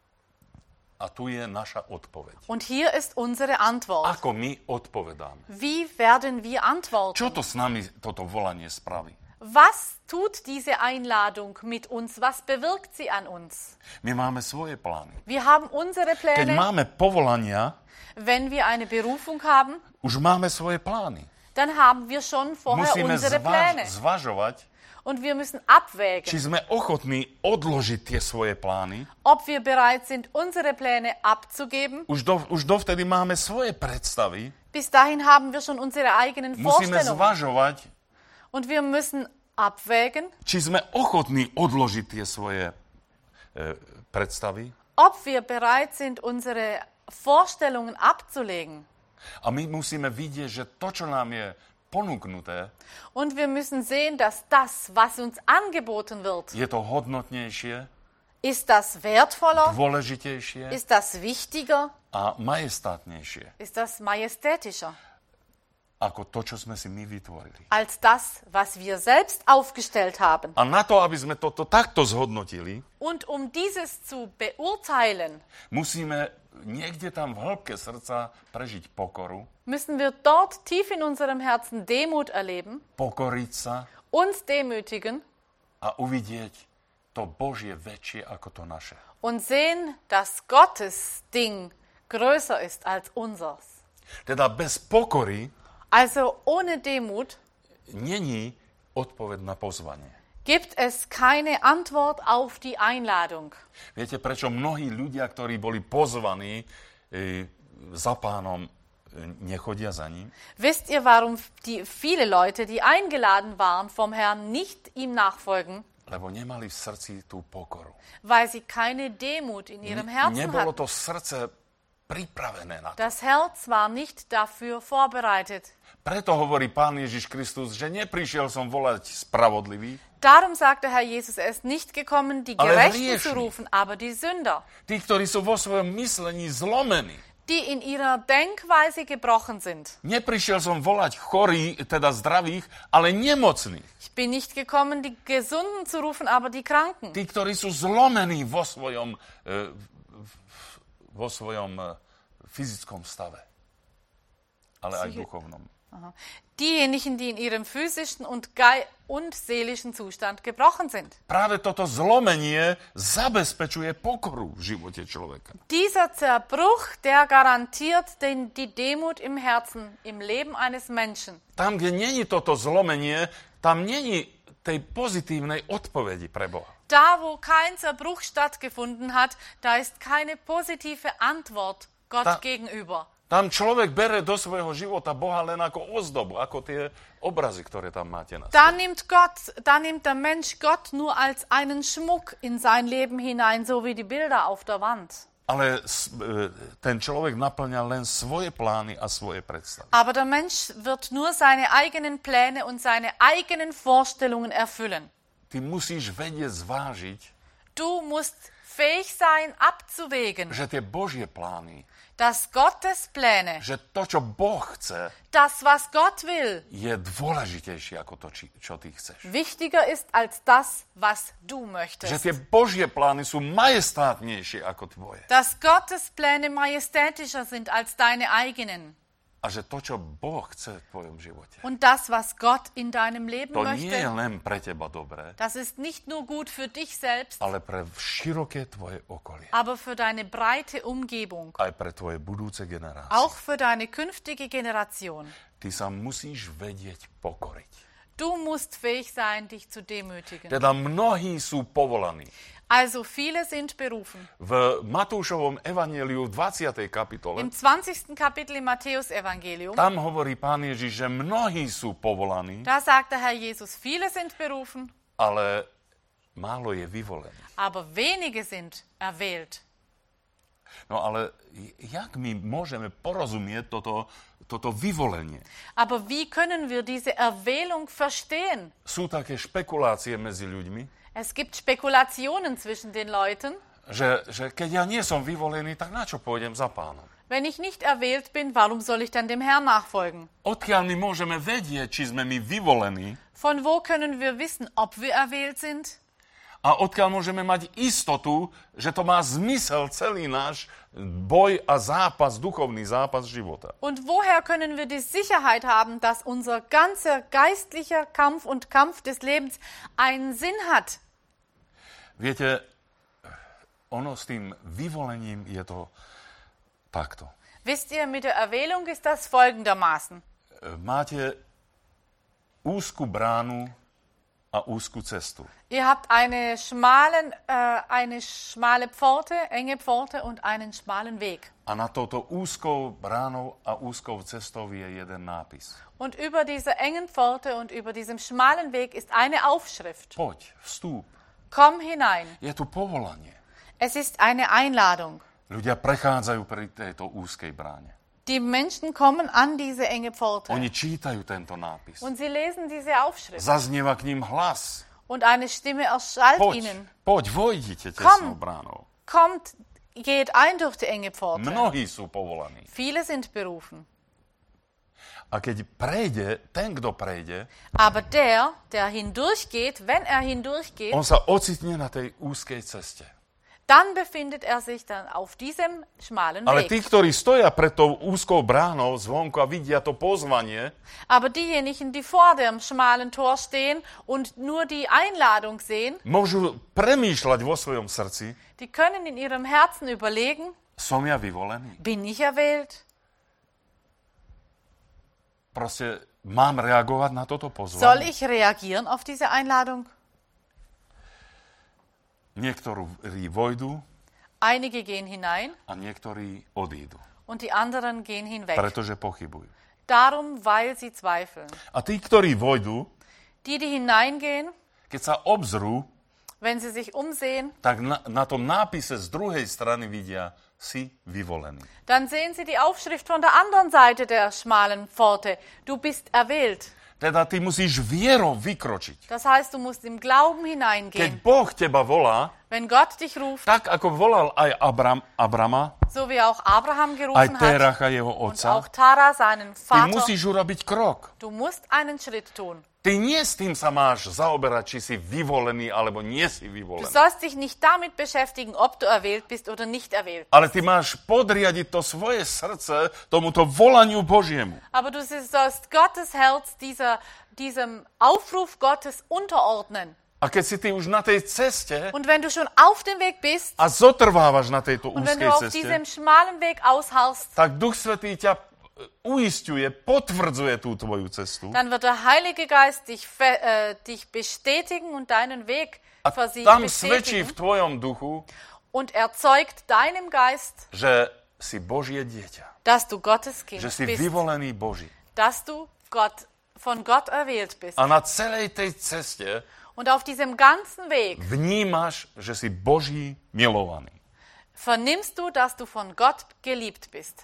A tu je naša odpoveď. Und hier ist unsere Antwort. Ako my odpovedáme? Wie werden wir antworten? Čo to s nami toto volanie spraví? Was tut diese Einladung mit uns? Was bewirkt sie an uns? My máme svoje plány. Wir haben unsere Keď Pläne. máme povolania, Wenn wir eine Berufung haben, už máme svoje plány. dann haben wir schon vorher Musíme unsere Pläne. zvažovať, Und wir müssen abwägen, či sme ochotní odložiť tie svoje plány. ob wir bereit sind, unsere Pläne abzugeben. Už dovtedy máme svoje predstavy. Bis dahin haben wir schon unsere eigenen Musíme Vorstellungen. zvažovať, Und wir müssen abwägen, či sme ochotní odložiť tie svoje predstavy. ob wir bereit sind, unsere Vorstellungen abzulegen. A my musíme vidieť, že to, čo nám je ponúknuté, Und wir müssen sehen, dass das, was uns angeboten wird, je to hodnotnejšie, ist das wertvoller, dôležitejšie ist das wichtiger, a majestátnejšie ist das majestätischer ako to, čo sme si my vytvorili. als das, was wir selbst aufgestellt haben. A na to, aby sme toto takto zhodnotili, Und um dieses zu beurteilen, musíme niekde tam v hĺbke srdca prežiť pokoru, müssen wir dort tief in unserem Herzen Demut erleben, pokoriť sa uns demütigen a uvidieť to Božie väčšie ako to naše. und sehen, dass Gottes Ding größer ist als unseres. Teda bez pokory Also ohne Demut není odpoveď na pozvanie. gibt es keine Antwort auf die Einladung. Viete, prečo mnohí ľudia, ktorí boli pozvaní za pánom, nechodia za ním? Wisst ihr, warum viele Leute, die eingeladen waren vom Herrn, nicht ihm nachfolgen? Lebo nemali v srdci tú pokoru. Weil sie keine Demut in ihrem Herzen Nebolo hatten. to srdce pripravené na to. Das Herz war nicht dafür vorbereitet. Preto hovorí Pán Ježiš Kristus, že neprišiel som volať spravodlivých, Darum sagt der Herr Jesus, er ist nicht gekommen, die Ale Gerechten hriešných. zu rufen, aber die Sünder, tí, ktorí sú vo svojom myslení zlomení. die in ihrer Denkweise gebrochen sind. Neprišiel som volať chorých, teda zdravých, ale nemocných. Ich bin nicht gekommen, die Gesunden zu rufen, aber die Kranken. Tí, ktorí sú zlomení vo svojom v vo svojom fyzickom stave, ale aj duchovnom. Diejenigen, die in ihrem physischen und seelischen Zustand gebrochen sind. Práve toto zlomenie zabezpečuje pokoru v živote človeka. Dieser Zerbruch, der garantiert die Demut im Herzen, im Leben eines Menschen. Tam, kde není toto zlomenie, tam není tej pozitívnej odpovedi pre Boha. Da, wo kein Zerbruch stattgefunden hat, da ist keine positive Antwort Gott gegenüber. Tam človek bere do svojho života Boha len ako ozdobu, ako tie obrazy, ktoré tam máte na Da nimmt der Mensch Gott nur als einen Schmuck in sein Leben hinein, so wie die Bilder auf der Wand. Ale ten človek naplňa len svoje plány a svoje predstavy. Aber der Mensch wird nur seine eigenen Pläne und seine eigenen Vorstellungen erfüllen. Ty musíš vedieť zvážiť, Du musst fähig sein, abzuwägen, že tie Božie plány, dass Gottes Pläne, že to, čo Boh chce, das, was Gott will, je dôležitejšie ako to, čo ty chceš. wichtiger ist als das, was du Že möchtest. tie Božie plány sú majestátnejšie ako tvoje. Dass Gottes Pläne majestätischer sind als deine eigenen. A že to, čo Boh chce v tvojom živote, Und das, was Gott in deinem Leben to nie je möchte, len pre teba dobré, das ist nicht nur gut für dich selbst, ale pre široké tvoje okolie. aber für deine breite Umgebung, Aj pre tvoje budúce generácie. auch für deine künftige Generation. Ty sa musíš vedieť pokoriť. Du musst fähig sein, dich zu demütigen. Teda mnohí sú povolaní. Also viele sind berufen. V Matúšovom evanjeliu v 20. kapitole, Im 20. Kapitel im Matthäus-Evangelium, tam hovorí Pán Ježiš, že mnohí sú povolaní, da sagt der Herr Jesus, viele sind berufen, ale málo je vyvolených. aber wenige sind erwählt. No ale jak my môžeme porozumieť toto vyvolenie? Aber wie können wir diese Erwählung verstehen? Sú také špekulácie medzi ľuďmi, Es gibt Spekulationen zwischen den Leuten. že keď ja nie som vyvolený, tak na čo pôjdem za Pánom? Wenn ich nicht erwählt bin, warum soll ich dann dem Herrn nachfolgen? Odkiaľ my môžeme vedieť, či sme my vyvolení, Von wo können wir wissen, ob wir erwählt sind? a odkiaľ môžeme mať istotu, že to má zmysel celý náš boj a zápas, duchovný zápas života. Und woher können wir die Sicherheit haben, dass unser ganzer geistlicher Kampf und Kampf des Lebens einen Sinn hat? Viete, ono s tým vyvolením je to takto. Wisst ihr, mit der Erwählung ist das folgendermaßen. Máte úzku bránu a úzku cestu. Ihr habt eine schmale Pforte, enge Pforte und einen schmalen Weg. A na touto úzkou bránou a úzkou cestou je jeden nápis. Und über dieser engen Pforte und über diesem schmalen Weg ist eine Aufschrift. Poď, vstúp. Komm hinein. Je tu povolanie. Es ist eine Einladung. Ľudia prechádzajú pri tejto úzkej bráne. Die Menschen kommen an diese enge Pforte Oni čítajú tento nápis. und sie lesen diese Aufschrift. Zaznieva k ním hlas. Und eine Stimme erschallt ihnen. Poď, vojdite tesnou bránou. Kommt, geht ein durch die enge Pforte. Mnohí sú povolaní. Viele sind berufen. A keď prejde, ten, kto prejde, Aber der hindurchgeht, wenn er hindurchgeht, on sa ocitne na tej úzkej ceste. dann befindet er sich dann auf diesem schmalen Ale Weg. tí, ktorí stoja pred tou úzkou bránou zvonku a vidia to pozvanie, Aber diejenigen, die vor dem schmalen Tor stehen und nur die Einladung sehen, môžu premýšľať vo svojom srdci, die können in ihrem Herzen überlegen, som ja vyvolený. bin ich erwählt? Proste mám reagovať na toto Soll pozvanie. ich reagieren auf diese Einladung? Niektorí vojdu Einige gehen hinein a niektorí odídu, und die anderen gehen hinweg. pretože pochybujú. Darum, weil sie zweifeln. A tí, ktorí vojdu, Die hineingehen, keď sa obzrú, wenn sie sich umsehen, tak na tom nápise z druhej strany vidia si vyvolený. dann sehen sie die Aufschrift von der anderen Seite der schmalen Pforte. Du bist erwählt. Teda ty musíš vierou vykročiť. Das heißt, du musst im Glauben Keď hineingehen. Boh teba volá, Wenn Gott dich ruft, tak ako volal aj Abrama, So wie auch Abraham aj gerufen hat Téracha, jeho und otca, auch Tara, seinen ty Vater. musíš urobiť krok. Du musst einen Schritt tun. Ty nie s tým sa máš zaoberať, či si vyvolený, alebo nie si Du vyvolený. sollst dich nicht damit beschäftigen, ob du erwählt bist oder nicht erwählt. Ale ty máš podriadiť to svoje srdce tomuto volaniu Božiemu. Aber du sollst Gottes Herz diesem Aufruf Gottes unterordnen. A keď si ty už na tej ceste Und wenn du schon auf dem Weg bist a zotrvávaš na tejto und wenn úzkej du auf ceste, diesem schmalen Weg ausharrst, tak Duch Svätý ťa uisťuje, potvrdzuje tú tvoju cestu. dann wird der Heilige Geist dich bestätigen und deinen Weg A für sie tam svedčí v bestätigen tvojom duchu, und erzeugt deinem Geist, že si Božie dieťa. dass du Gottes Kind Že si bist, vyvolený Boží. dass du von Gott erwählt bist. A na celej tej ceste Und auf diesem ganzen Weg vnímaš, že si Boží milovaný. vernimmst du, dass du von Gott geliebt bist.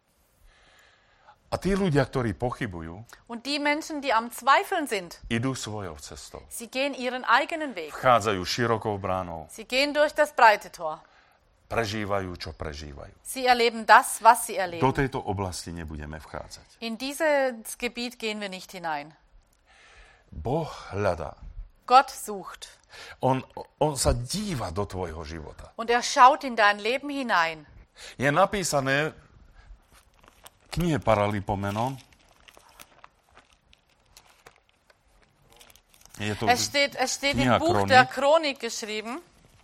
A tí ľudia, ktorí pochybujú, Und die Menschen, die am Zweifeln sind, idú svojou cestou. sie gehen ihren eigenen Weg. Vchádzajú širokou bránou, Sie gehen durch das breite Tor. prežívajú, čo prežívajú. Sie erleben das, was sie Do erleben. tejto oblasti nebudeme vchádzať. In dieses Gebiet gehen wir nicht hinein. Boh hľadá. Gott sucht On sa díva do tvojho života. und er schaut in dein Leben hinein. Je napísané v knihe Paralipomenon. Je to Es steht im Kniha Buch Chronik. der Chronik geschrieben,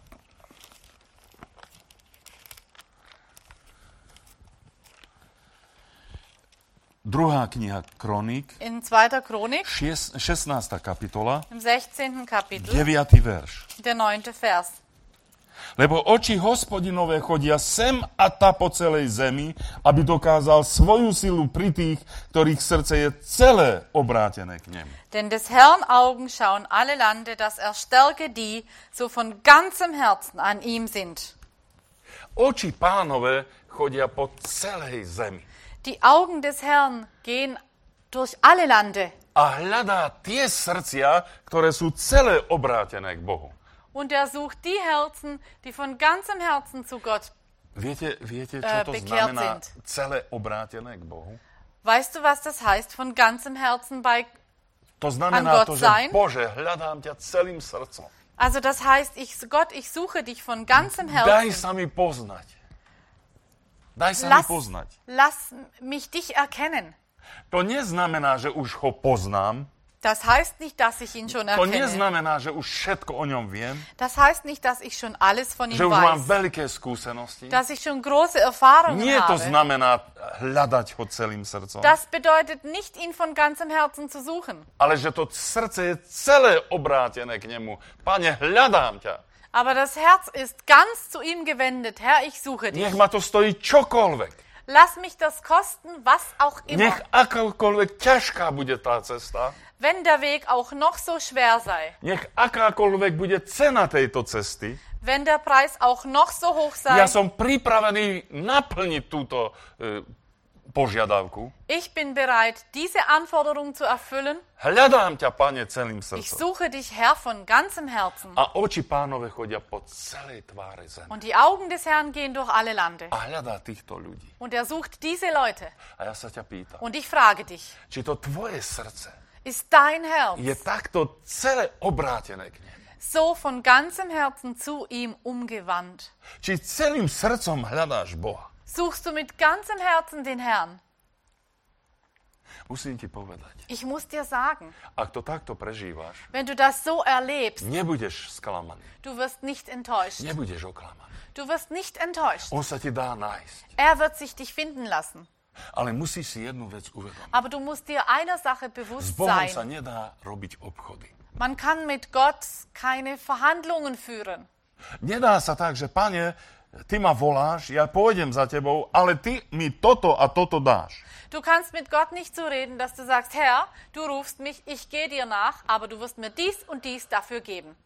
druhá kniha Kronik, in 2. Chronik, 16. kapitola, im 16. Kapitel, 9. verš. der 9. Vers. Lebo oči Hospodinové chodia sem a ta po celej zemi, aby dokázal svoju silu pri tých, ktorých srdce je celé obrátené k nemu. Denn des Herrn Augen schauen alle Lande, dass er stärke die, so von ganzem Herzen an ihm sind. Oči Pánové chodia po celej zemi Die Augen des Herrn gehen durch alle Lande a hľadá tie srdcia, ktoré sú celé obrátené k Bohu. und er sucht die Herzen, die von ganzem Herzen zu Gott. Viete, čo to bekehrt znamená sind. celé obrátené k Bohu? Weißt du, was das heißt, von ganzem Herzen bei... To znamená Gott to, že sein? Bože, hľadám ťa celým srdcom. Also das heißt, Gott, ich suche dich von ganzem Daj Herzen. sa mi poznať. Daj sa mi poznať. Lass mich dich erkennen. To neznamená, že už ho poznám. Das heißt nicht, dass ich ihn schon To erkenne. neznamená, že už všetko o ňom viem. Das heißt nicht, dass ich schon alles von ihm Že už mám weiß. veľké skúsenosti. Dass ich schon große Erfahrungen Nie to habe. znamená hľadať ho celým srdcom. Das bedeutet nicht, ihn von ganzem Herzen zu suchen. Ale že to srdce je celé obrátené k nemu. Pane, hľadám ťa. Aber das Herz ist ganz zu ihm gewendet. Herr, ich suche dich. Nech ma to stojí čokoľvek. Lass mich das kosten, was auch immer. Nech akákoľvek ťažká bude tá cesta. Wenn der Weg auch noch so schwer sei. Nech akákoľvek bude cena tejto cesty. Wenn der Preis auch noch so hoch sei. Ja som pripravený naplniť túto požiadavku. Ich bin bereit, diese Anforderung zu erfüllen. Hľadám ťa, Pane, celým Ich srdcom. suche dich, Herr, von ganzem Herzen. A oči Pánove chodia po celej tváre zemi. Und die Augen des Herrn gehen durch alle Lande. A hľadá týchto ľudí. Und er sucht diese Leute. A ja sa ťa pýtam, Und ich frage dich, či to tvoje srdce ist dein Herz je takto celé obrátené k nemu? so von ganzem Herzen zu ihm umgewandt? Či celým srdcom hľadáš Boha? Suchst du mit ganzem Herzen den Herrn? Musím ti povedať, Ich muss dir sagen, ak to takto prežívaš, wenn du das so erlebst, nebudeš sklamaný, du wirst nicht enttäuscht. nebudeš oklamaný. Du wirst nicht enttäuscht. On sa ti dá nájsť. Er wird sich dich finden lassen. Ale musíš si jednu vec uvedomiť. Aber du musst dir einer Sache S bewusst Bohom sa sein. nedá robiť obchody. Man kann mit Gott keine Verhandlungen führen. Nedá sa tak, že Pane, ty ma voláš, ja pôjdem za tebou, ale ty mi toto a toto dáš. Du kannst mit Gott nicht so reden, dass du sagst, Herr, du rufst mich, ich gehe dir nach, aber du wirst mir dies und dies dafür geben.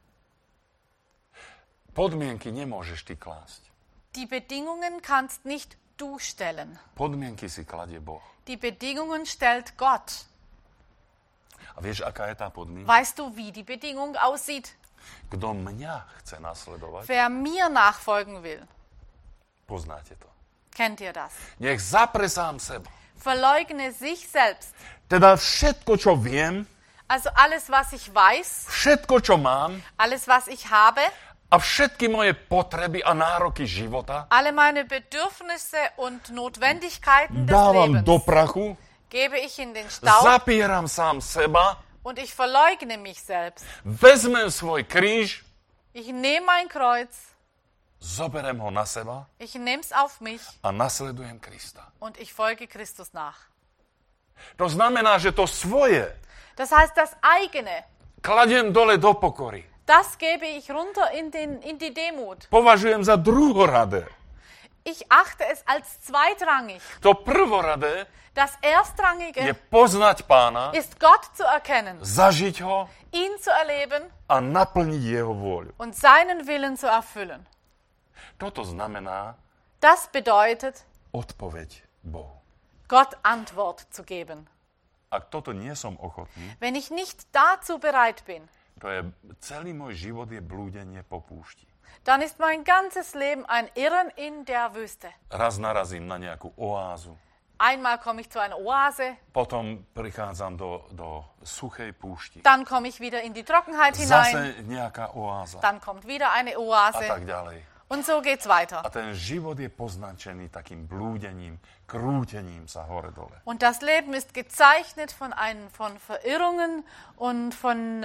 Podmienky nemôžeš ty klásť. Die Bedingungen kannst nicht du stellen. Podmienky si kladie Boh. Die Bedingungen stellt Gott. A vieš, aká je tá podmienka? Weißt du, wie die Bedingung aussieht? Kto mňa chce nasledovať, Wer mir nachfolgen will, poznáte to. Kennt ihr das? Nech zapre sám seba. Verleugne sich selbst. Teda všetko, čo viem, Also alles, was ich weiß, všetko, čo mám alles, was ich habe, a všetky moje potreby a nároky života alle meine Bedürfnisse und Notwendigkeiten des dávam do Lebens prachu, gebe ich in den Staub zapieram sám seba, und ich verleugne mich selbst. vezmem svoj kríž, Ich nehme mein Kreuz, zoberem ho na seba ich nehme es auf mich a nasledujem Krista. und ich folge Christus nach. To znamená, že to svoje Das heißt, das eigene, kladiem dole do pokory. das gebe ich runter in die Demut. Považujem za druhoradé. Ich achte es als zweitrangig. To prvoradé Das je Erstrangige poznať Pána, ist Gott zu erkennen, zažiť ho ihn zu erleben a naplniť jeho vôľu. und seinen Willen zu erfüllen. Toto znamená Das bedeutet, odpoveď Bohu. Gott Antwort zu geben. Ak toto nie som ochotný, Wenn ich nicht dazu bereit bin, to je, celý môj život je blúdenie po púšti. dann ist mein ganzes Leben ein Irren in der Wüste. Raz narazím na nejakú oázu, Einmal komme ich zu einer Oase, potom prichádzam do suchej púšti. dann komme ich wieder in die Trockenheit hinein, Zase nejaká oáza dann kommt wieder eine a Oase tak ďalej. und so geht's weiter. A ten život je poznačený takým blúdením, krútením sa hore-dole. Und das Leben ist gezeichnet von Verirrungen und von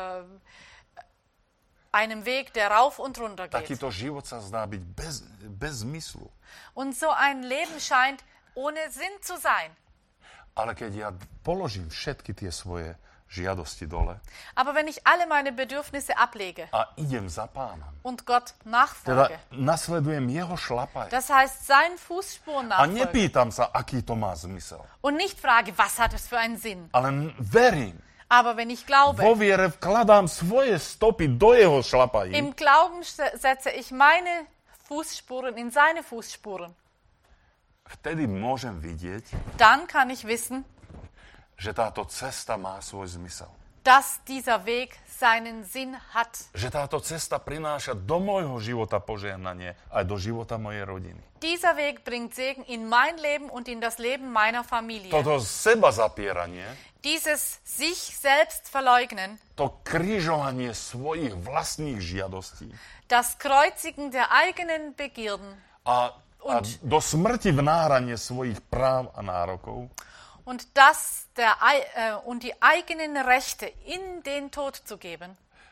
einem Weg, der rauf und runter geht. Takýto život sa zdá byť bez zmyslu. Und so ein Leben scheint ohne Sinn zu sein. Ale keď ja položím všetky tie svoje žiadosti dole Aber wenn ich alle meine Bedürfnisse ablege a idem za Pánom, und Gott teda nachfolge, nasledujem jeho šlapaj das heißt seinen Fußspuren a nachfolge nepýtam sa, aký to má zmysel, und nicht frage, was hat es für einen Sinn, ale verím, aber wenn ich glaube, vo viere vkladám svoje stopy do jeho šlapají, im Glauben setze ich meine Fußspuren in seine Fußspuren, vtedy môžem vidieť, dann kann ich wissen, že táto cesta má svoj zmysel. dass dieser Weg seinen Sinn hat. Že táto cesta prináša do môjho života požehnanie aj do života mojej rodiny. Dieser Weg bringt Segen in mein Leben und in das Leben meiner Familie. Toto seba zapieranie, Dieses sich selbst verleugnen, to križovanie svojich vlastných žiadostí das Kreuzigen der eigenen Begierden a do smrti vnáhranie svojich práv a nárokov, und und die eigenen Rechte in den Tod zu geben.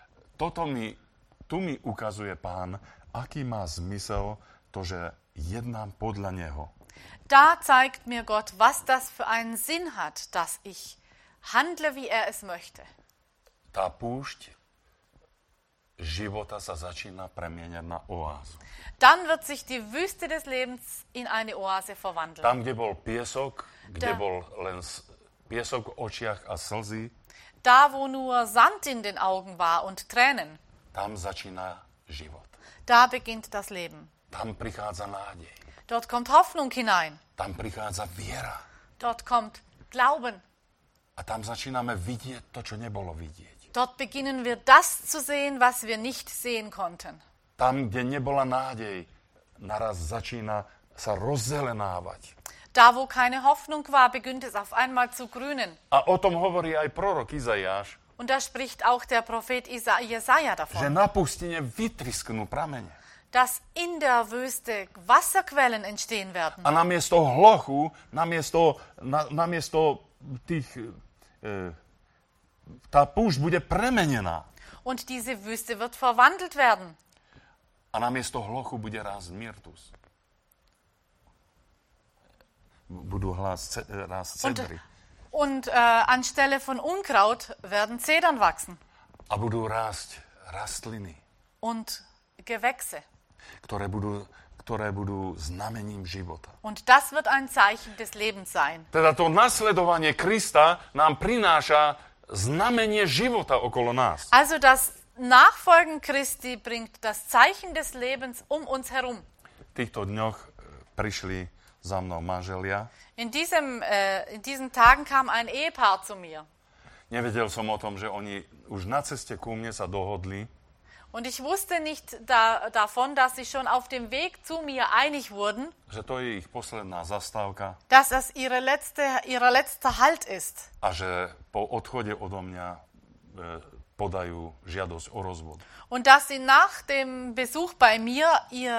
Tu mi ukazuje Pán, aký má zmysel to, že jednám podľa Neho. Da zeigt mir Gott, was das für einen Sinn hat, dass ich handle, wie er es möchte. Tá púšť života sa začína premieňať na oázu. Dann wird sich die Wüste des Lebens in eine Oase verwandeln. Tam, kde bol piesok, kde bol len piesok v očiach a slzy, Da, wo nur Sand in den Augen war und Tränen, tam začína život. da beginnt das Leben. Tam prichádza nádej. Dort kommt Hoffnung hinein. Tam prichádza viera. Dort kommt Glauben. A tam začíname vidieť to, čo nebolo vidieť. Dort beginnen wir das zu sehen, was wir nicht sehen konnten. Tam, kde nebola nádej, naraz začína sa rozzelenávať. Da, wo keine Hoffnung war, beginnt es auf einmal zu grünen. A o tom hovorí aj prorok Izaiáš, Und da spricht auch der Prophet Jesaja že davon, na pustine vytrisknú pramene. dass in der Wüste Wasserquellen entstehen werden. A namiesto hlochu, namiesto tých... tá púšť bude premenená. Und diese Wüste wird verwandelt werden. A namiesto hlochu bude rásť myrtus. Budú rásť cedry. Und anstelle von Unkraut werden Zedern wachsen A budú rásť rastliny, und Gewächse. ktoré budú znamením života. Und das wird ein Zeichen des Lebens sein. Teda to nasledovanie Krista nám prináša znamenie života okolo nás. Also das Nachfolgen Christi bringt das Zeichen des Lebens um uns herum. V týchto dňoch prišli za mnou manželia. In diesen Tagen kam ein Ehepaar zu mir. Nevedel som o tom, že oni už na ceste ku mne sa dohodli, Und ich wusste nicht davon, dass sie schon auf dem Weg zu mir einig wurden, že to je ich posledná zastávka dass das ihre letzter Halt ist. a že po odchode odo mňa podajú žiadosť o rozvod. Und dass sie nach dem Besuch bei mir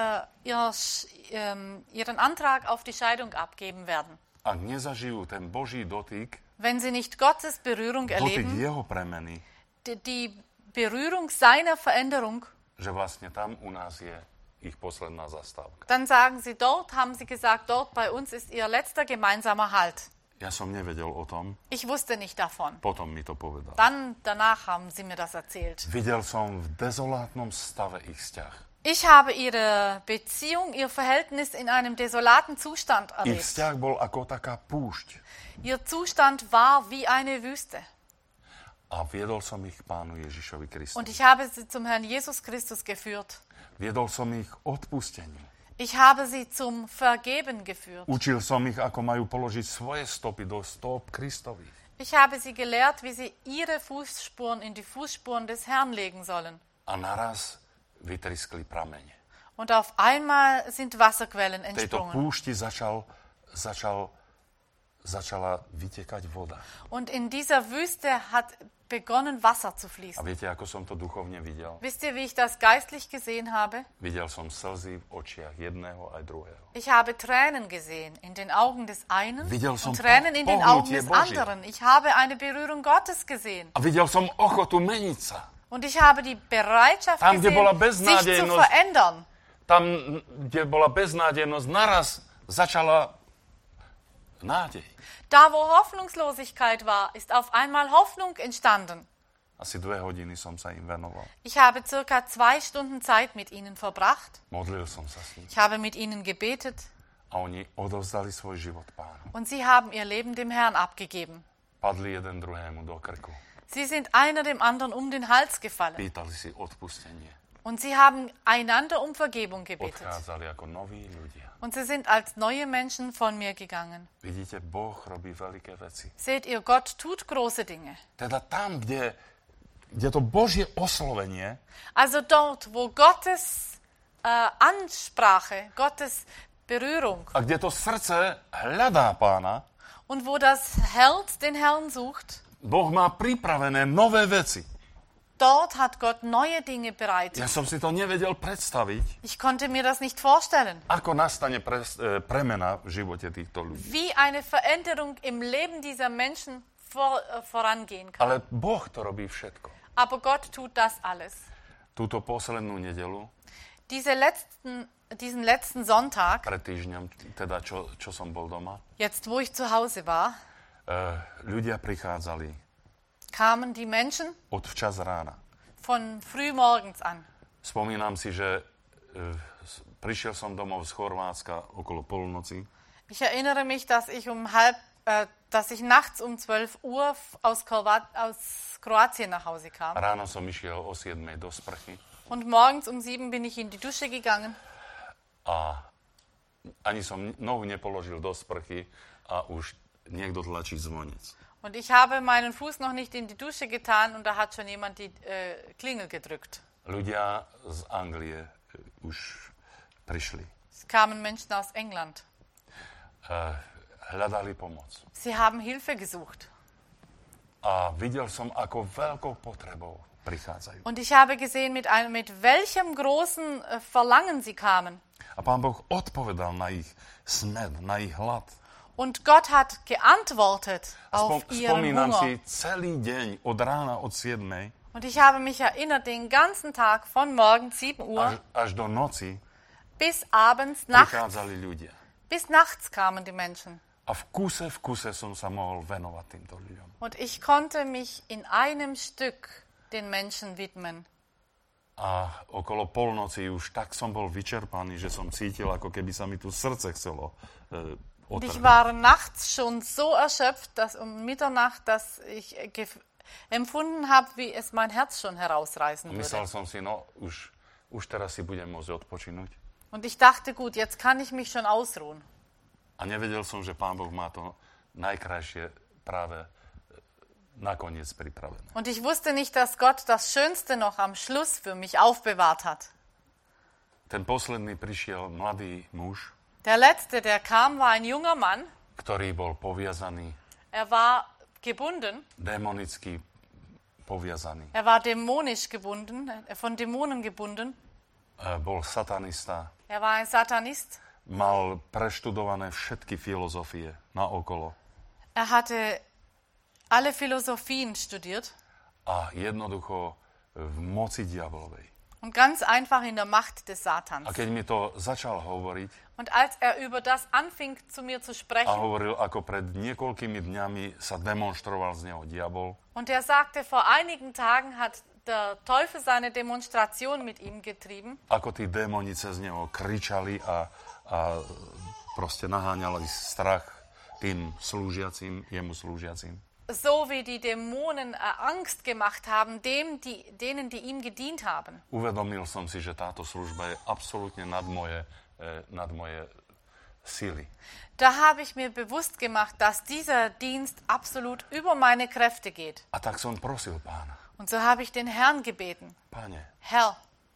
ihren Antrag auf die Scheidung abgeben werden. Ak nezažijú ten Boží dotyk, Wenn sie nicht Gottes Berührung dotyk erleben, jeho premeny, die Berührung seiner Veränderung, že vlastne tam u nás je ich posledná zastávka. dann sagen sie, haben sie gesagt, dort bei uns ist ihr letzter gemeinsamer Halt. Ja som nevedel o tom, Ich wusste nicht davon. potom mi to povedal. Danach haben sie mir das erzählt. Videl som v dezolátnom stave ich vzťah. Ich habe ihre Beziehung, ihr Verhältnis in einem desolaten Zustand Ich erlebt. vzťah bol ako taká púšť. Ihr Zustand war wie eine Wüste. A viedol som ich k Pánu Ježišovi Und Kristovi. ich habe sie zum Herrn Jesus Christus geführt. Viedol som ich k odpusteniu. Ich habe sie zum Vergeben geführt. Učil som ich, ako majú položiť svoje stopy do stop Kristových. Ich habe sie gelehrt, wie sie ihre Fußspuren in die Fußspuren des Herrn legen sollen. A naraz vytriskli pramene. Und auf einmal sind Wasserquellen V tejto entsprungen. púšti začala vytekať voda. Und in dieser Wüste hat begonnen, Wasser zu A fließen. viete, ako som to duchovne videl? Wisst ihr, wie ich das geistlich gesehen habe? Videl som slzy v očiach jedného aj druhého. Ich habe Tränen gesehen in den Augen des einen Videl som und Tränen in den Augen pohnutie des Božie. anderen. Ich habe eine Berührung Gottes gesehen. A videl som ochotu meniť sa. Und ich habe die Bereitschaft Tam, kde gesehen, bola sich zu beznádejnosť. verändern. Tam, kde bola beznádejnosť, naraz začala nádej. Da, wo Hoffnungslosigkeit war, ist auf einmal Hoffnung entstanden. Asi 2 hodiny som sa im venoval. Ich habe circa 2 Stunden Zeit mit ihnen verbracht. Modlil som sa s nimi. Ich habe mit ihnen gebetet A oni odovzdali svoj život Pánu. und sie haben ihr Leben dem Herrn abgegeben. Padli jeden druhému do krku. Sie sind einer dem anderen um den Hals gefallen Pýtali si odpustenie. und sie haben einander um Vergebung gebetet. Odchádzali ako noví ľudia. Und sie sind als neue Menschen von mir gegangen. Vidíte, Boh robí veľké veci. Seht ihr, Gott tut große Dinge. Teda tam, kde to Božie oslovenie, Also dort, wo Gottes Ansprache, Gottes Berührung a kde to srdce hľadá Pána, und wo das Herz den Herrn sucht, Boh má pripravené nové veci. dort hat Gott neue Dinge bereitet. Ja som si to nevedel predstaviť, Ich konnte mir das nicht vorstellen. ako nastane premena v živote týchto ľudí. Wie eine Veränderung im Leben dieser Menschen vorangehen kann. Ale Boh to robí všetko. Aber Gott tut das alles. Túto poslednú nedelu, Diesen letzten Sonntag, pred týždňom, teda čo som bol doma, jetzt wo ich zu Hause war, ľudia prichádzali kamen die Menschen od včas rána. von frühmorgens an. Spomínam si, že prišiel som domov z Chorvátska okolo polnoci. Ich erinnere mich, dass ich nachts um 12 Uhr aus Kroatien nach Hause kam. Ráno som išiel o 7 do sprchy Und morgens um 7 bin ich in die Dusche gegangen. a ani som nohu nepoložil do sprchy a už niekto tlačí zvonec. Und ich habe meinen Fuß noch nicht in die Dusche getan und da hat schon jemand die Klingel gedrückt. Ľudia z Anglie už prišli. Es kamen Menschen aus England. Hľadali pomoc. Sie haben Hilfe gesucht. A videl som, ako veľkou potrebou prichádzajú. Und ich habe gesehen, mit welchem großen Verlangen sie kamen. A Pán Boh odpovedal na ich smed, na ich hlad. Und Gott hat geantwortet auf ihren Spomínam Hunger. si celý deň od rána od 7 Und ich habe mich erinnert, den ganzen Tag von morgens 7 Uhr až do noci bis abends, nachts, prichádzali ľudia. bis nachts kamen die Menschen. A v kuse som sa mohol venovať týmto ľuďom. Und ich konnte mich in einem Stück den Menschen widmen. A okolo polnoci už tak som bol vyčerpaný, že som cítil, ako keby sa mi tu srdce chcelo Und ich otrhnúť. war nachts schon so erschöpft, dass um Mitternacht, dass ich empfunden habe, wie es mein Herz schon herausreißen Myslel würde. som si, už teraz si budem môcť odpočinúť. Und ich dachte, gut, jetzt kann ich mich schon ausruhen. A nevedel som, že Pán Boh má to najkrajšie práve nakoniec pripravené. Und ich wusste nicht, dass Gott das Schönste noch am Schluss für mich aufbewahrt hat. Ten posledný prišiel mladý muž, Der letzte, der kam, war ein junger Mann. ktorý bol poviazaný, Er war gebunden. démonicky poviazaný. Er war dämonisch gebunden, von Dämonen gebunden. Bol satanista, Er war ein Satanist. mal preštudované všetky filozofie naokolo Er hatte alle Philosophien studiert a jednoducho v moci diabolovej. und ganz einfach in der Macht des Satans. A keď mi to začal hovoriť Und als er über das anfing, zu mir zu a sprechen, hovoril, ako pred niekoľkými dňami sa demonstroval z neho diabol, und er sagte, vor einigen Tagen hat der Teufel seine Demonstration mit ihm getrieben, ako tí démoni cez neho kričali a proste naháňali strach tým slúžiacim, jemu slúžiacim. so wie die Dämonen Angst gemacht haben, denen, die ihm gedient haben. Uvedomil som si, že táto služba je absolútne nad moje síly. Da habe ich mir bewusst gemacht, dass dieser Dienst absolut über meine Kräfte geht. A tak som prosil Pána, Und so habe ich den Herrn gebeten. Pane, Herr,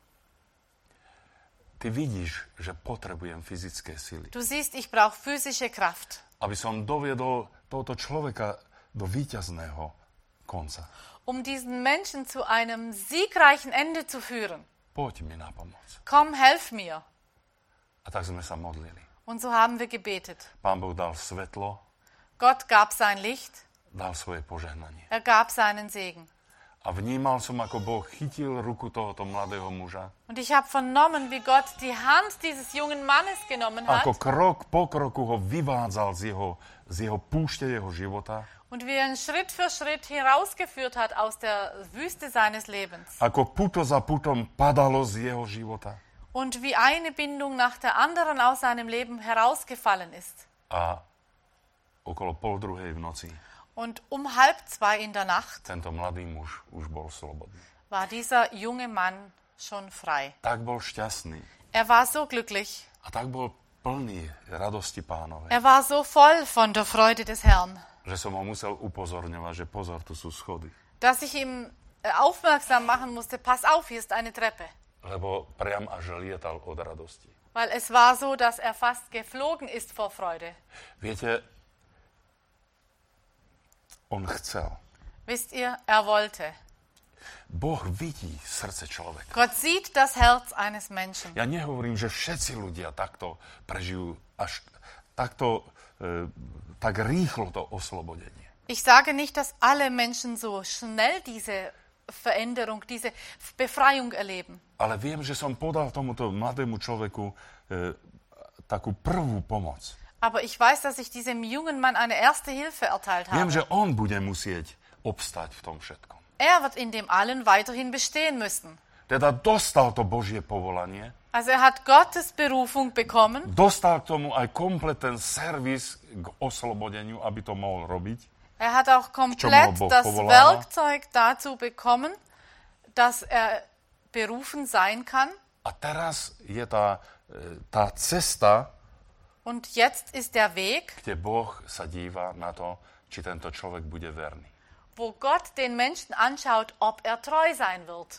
ty vidíš, že potrebujem fyzické síly, du siehst, ich brauche physische Kraft, aby som doviedol tohoto človeka do víťazného konca. um diesen Menschen zu einem siegreichen Ende zu führen. Poď mi na pomoc. Komm, helf mir. A tak sme sa modlili. Und so haben wir gebetet. Pán Boh dal svetlo, Gott gab sein Licht, dal svoje požehnanie. er gab seinen Segen. A vnímal som, ako Boh chytil ruku tohoto mladého muža. Und ich habe vernommen, wie Gott die Hand dieses jungen Mannes genommen hat Ako krok po kroku ho vyvádzal z jeho púšte jeho života. und wie er ihn Schritt für Schritt herausgeführt hat aus der Wüste seines Lebens. Ako puto za putom padalo z jeho života. Und wie eine Bindung nach der anderen aus seinem Leben herausgefallen ist. A okolo 1:30 v noci Und 1:30 in der Nacht tento mladý muž už bol slobodný. war dieser junge Mann schon frei. Tak bol šťastný Er war so glücklich. a tak bol plný radosti Pánovej, Er war so voll von der Freude des Herrn, že som ho musel upozorňovať, že pozor, tu sú schody. dass ich ihm aufmerksam machen musste, pass auf, hier ist eine Treppe. Lebo priam až lietal od radosti. Weil es war so, dass er fast geflogen ist vor Freude. Viete, on chcel. Wisst ihr, er wollte. Boh vidí srdce človeka. Gott sieht das Herz eines Menschen. Ja nehovorím, že všetci ľudia takto prežijú až takto tak rýchlo to oslobodenie. Ich sage nicht, dass alle Menschen so schnell diese Veränderung, diese Befreiung erleben. Ale viem, že som podal tomuto mladému človeku takú prvú pomoc. Aber ich weiß, dass ich diesem jungen Mann eine erste Hilfe erteilt Viem, habe. že on bude musieť obstať v tom všetkom. Er wird in dem allen weiterhin bestehen müssen. Teda dostal to Božie povolanie, Also er hat Gottes Berufung bekommen. dostal k tomu aj komplet ten servis k oslobodeniu, aby to mohol robiť. Er hat auch komplett Boh das povolával. Werkzeug dazu bekommen, dass er berufen sein kann. A teraz je tá cesta, Und jetzt ist der Weg, kde Boh sa díva na to, či tento človek bude verný. wo Gott den Menschen anschaut, ob er treu sein wird.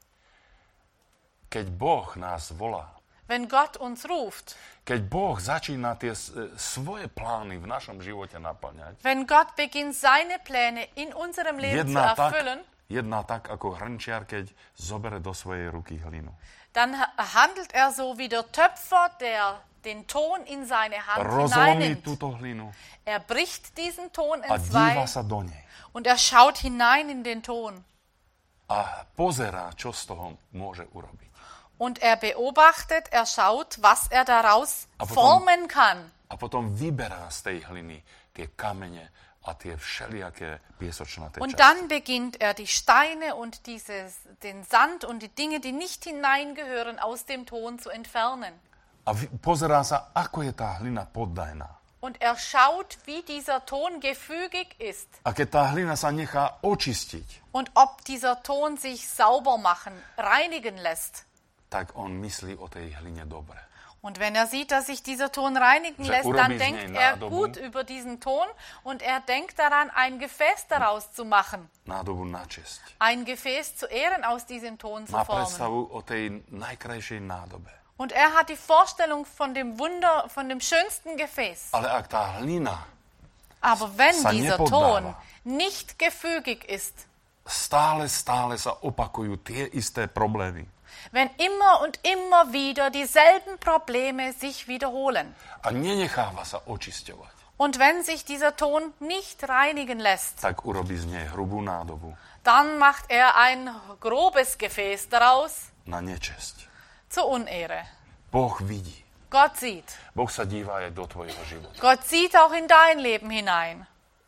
Keď Boh nás volá, Wenn Gott uns ruft, keď Boh začína tie svoje plány v našom živote naplňať, wenn Gott beginnt, seine Pläne in unserem Leben zu erfüllen, jedná tak ako hrnčiar, keď zobere do svojej ruky hlinu. dann handelt er so wie der Töpfer, der den Ton in seine Hand Rozlomí hineinnimmt. túto hlinu Er bricht diesen Ton a in díva zwei sa do nej. und er schaut hinein in den Ton. A pozerá, čo z toho môže urobiť. Und er beobachtet, er schaut, was er daraus Aber formen kann. A potom vyberá z tej hliny tie kamene a tie všelijaké piesočnaté Und časti. dann beginnt er die Steine und den Sand und die Dinge, die nicht hineingehören, aus dem Ton zu entfernen. A pozerá sa, ako je tá hlina poddajná. Und er schaut, wie dieser Ton gefügig ist A keď tá hlina sa nechá očistiť, und ob dieser Ton sich sauber machen, reinigen lässt. tak on myslí o tej hline dobre. Und wenn er sieht, dass sich dieser Ton reinigen Že lässt, urobí dann z denkt nej er nádobu. gut über diesen Ton und er denkt daran, ein Gefäß daraus zu machen. Nádobu na česť. Ein Gefäß zu Ehren aus diesem Ton zu Má formen. predstavu o tej najkrajšej nádobe. Und er hat die Vorstellung von dem Wunder, von dem schönsten Gefäß. Ale ak tá hlina Aber wenn sa dieser nepoddáva, Ton nicht gefügig ist, stále sa opakujú tie isté problémy wenn immer und immer wieder dieselben Probleme sich wiederholen a nenecháva sa očisťovať, und wenn sich dieser Ton nicht reinigen lässt, tak urobí z nej hrubú nádobu dann macht er ein grobes Gefäß daraus na nečesť. zur Unehre. Boh vidí. Gott sieht. Boh sa díva aj do tvojho života. Gott sieht auch in dein Leben hinein.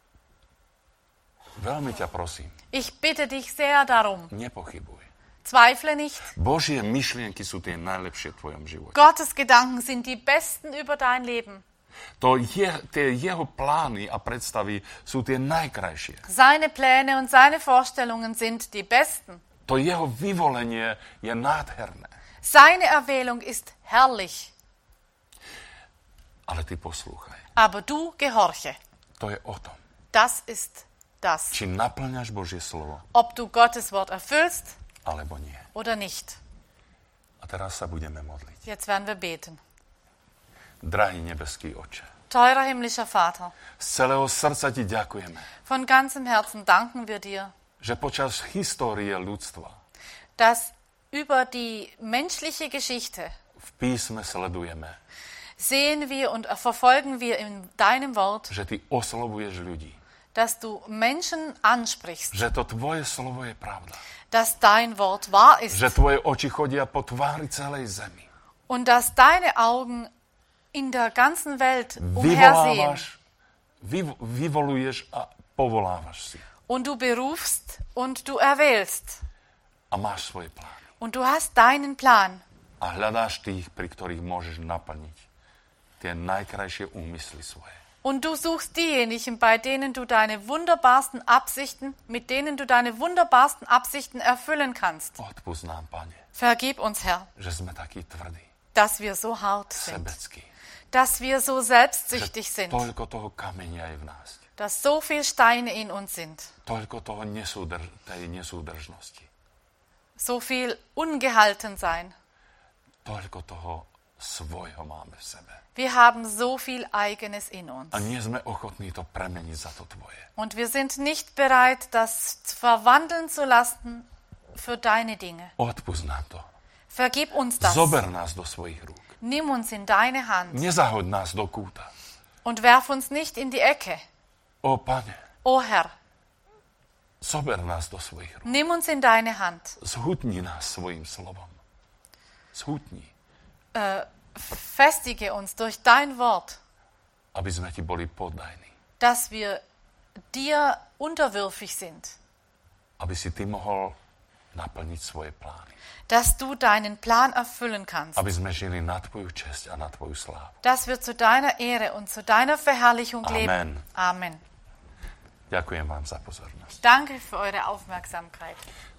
Veľmi ťa prosím, Ich bitte dich sehr darum, nepochybuj. zweifle nicht. Božie myšlienky sú tie najlepšie v tvojom živote. Gottes Gedanken sind die besten über dein Leben. Tie jeho plány a predstavy sú tie najkrajšie. Seine Pläne und seine Vorstellungen sind die besten. To jeho vyvolenie je nádherné. Seine Erwählung ist herrlich. Ale ty poslúchaj. Aber du gehorche. To je o tom. Das ist das. Či naplňaš Božie slovo, Ob du Gottes Wort erfüllst alebo nie. oder nicht. A teraz sa budeme modliť. Jetzt werden wir beten. Drahý nebeský Otče, Teurer himmlischer Vater, z celého srdca ti ďakujeme, von ganzem Herzen danken wir dir, že počas histórie ľudstva dass über die menschliche Geschichte v písme sledujeme, sehen wir und verfolgen wir in deinem Wort, že ty oslovuješ ľudí, dass du Menschen ansprichst, že to tvoje slovo je pravda, dass dein Wort wahr ist že tvoje oči chodia po tvári celej zemi. und dass deine Augen in der ganzen Welt umhersehen Vyvoluješ a povolávaš si. und du berufst und du erwählst A máš svoje plány. und du hast deinen Plan A hľadáš tých, pri ktorých môžeš naplniť tie najkrajšie úmysly svoje. und du suchst diejenigen, bei denen du deine wunderbarsten Absichten, mit denen du deine wunderbarsten Absichten erfüllen kannst. Odpusť nám, Pane, Vergib uns, Herr, že sme takí tvrdí, dass wir so hart sind, sebeckí, dass wir so že selbstsüchtig sind, toľko toho kameňa je v nás, dass so viel Steine in uns sind, toľko toho tej nesúdržnosti, so viel ungehalten sein. toľko toho svojho máme v sebe. Wir haben so viel Eigenes in uns. A nie sme ochotní to premeniť za to tvoje. Und wir sind nicht bereit, das verwandeln zu lassen für deine Dinge. Odpusť nám to. Vergib uns das. Zober nás do svojich rúk. Nimm uns in deine Hand Nezahoď nás do kúta. und werf uns nicht in die Ecke. O Pane, O Herr, zober nás do svojich rúk. nimm uns in deine Hand. Zhutni nás svojim slovom. Zhutni, Festige uns durch dein Wort, aby sme ti boli poddajní. dass wir dir unterwürfig sind, Aby si ty mohol naplniť svoje plány. dass du deinen Plan erfüllen kannst, Aby sme žili na tvoju česť a na tvoju slávu. dass wir zu deiner Ehre und zu deiner Verherrlichung Amen. leben. Amen. Ďakujem vám za pozornosť. Danke für eure Aufmerksamkeit.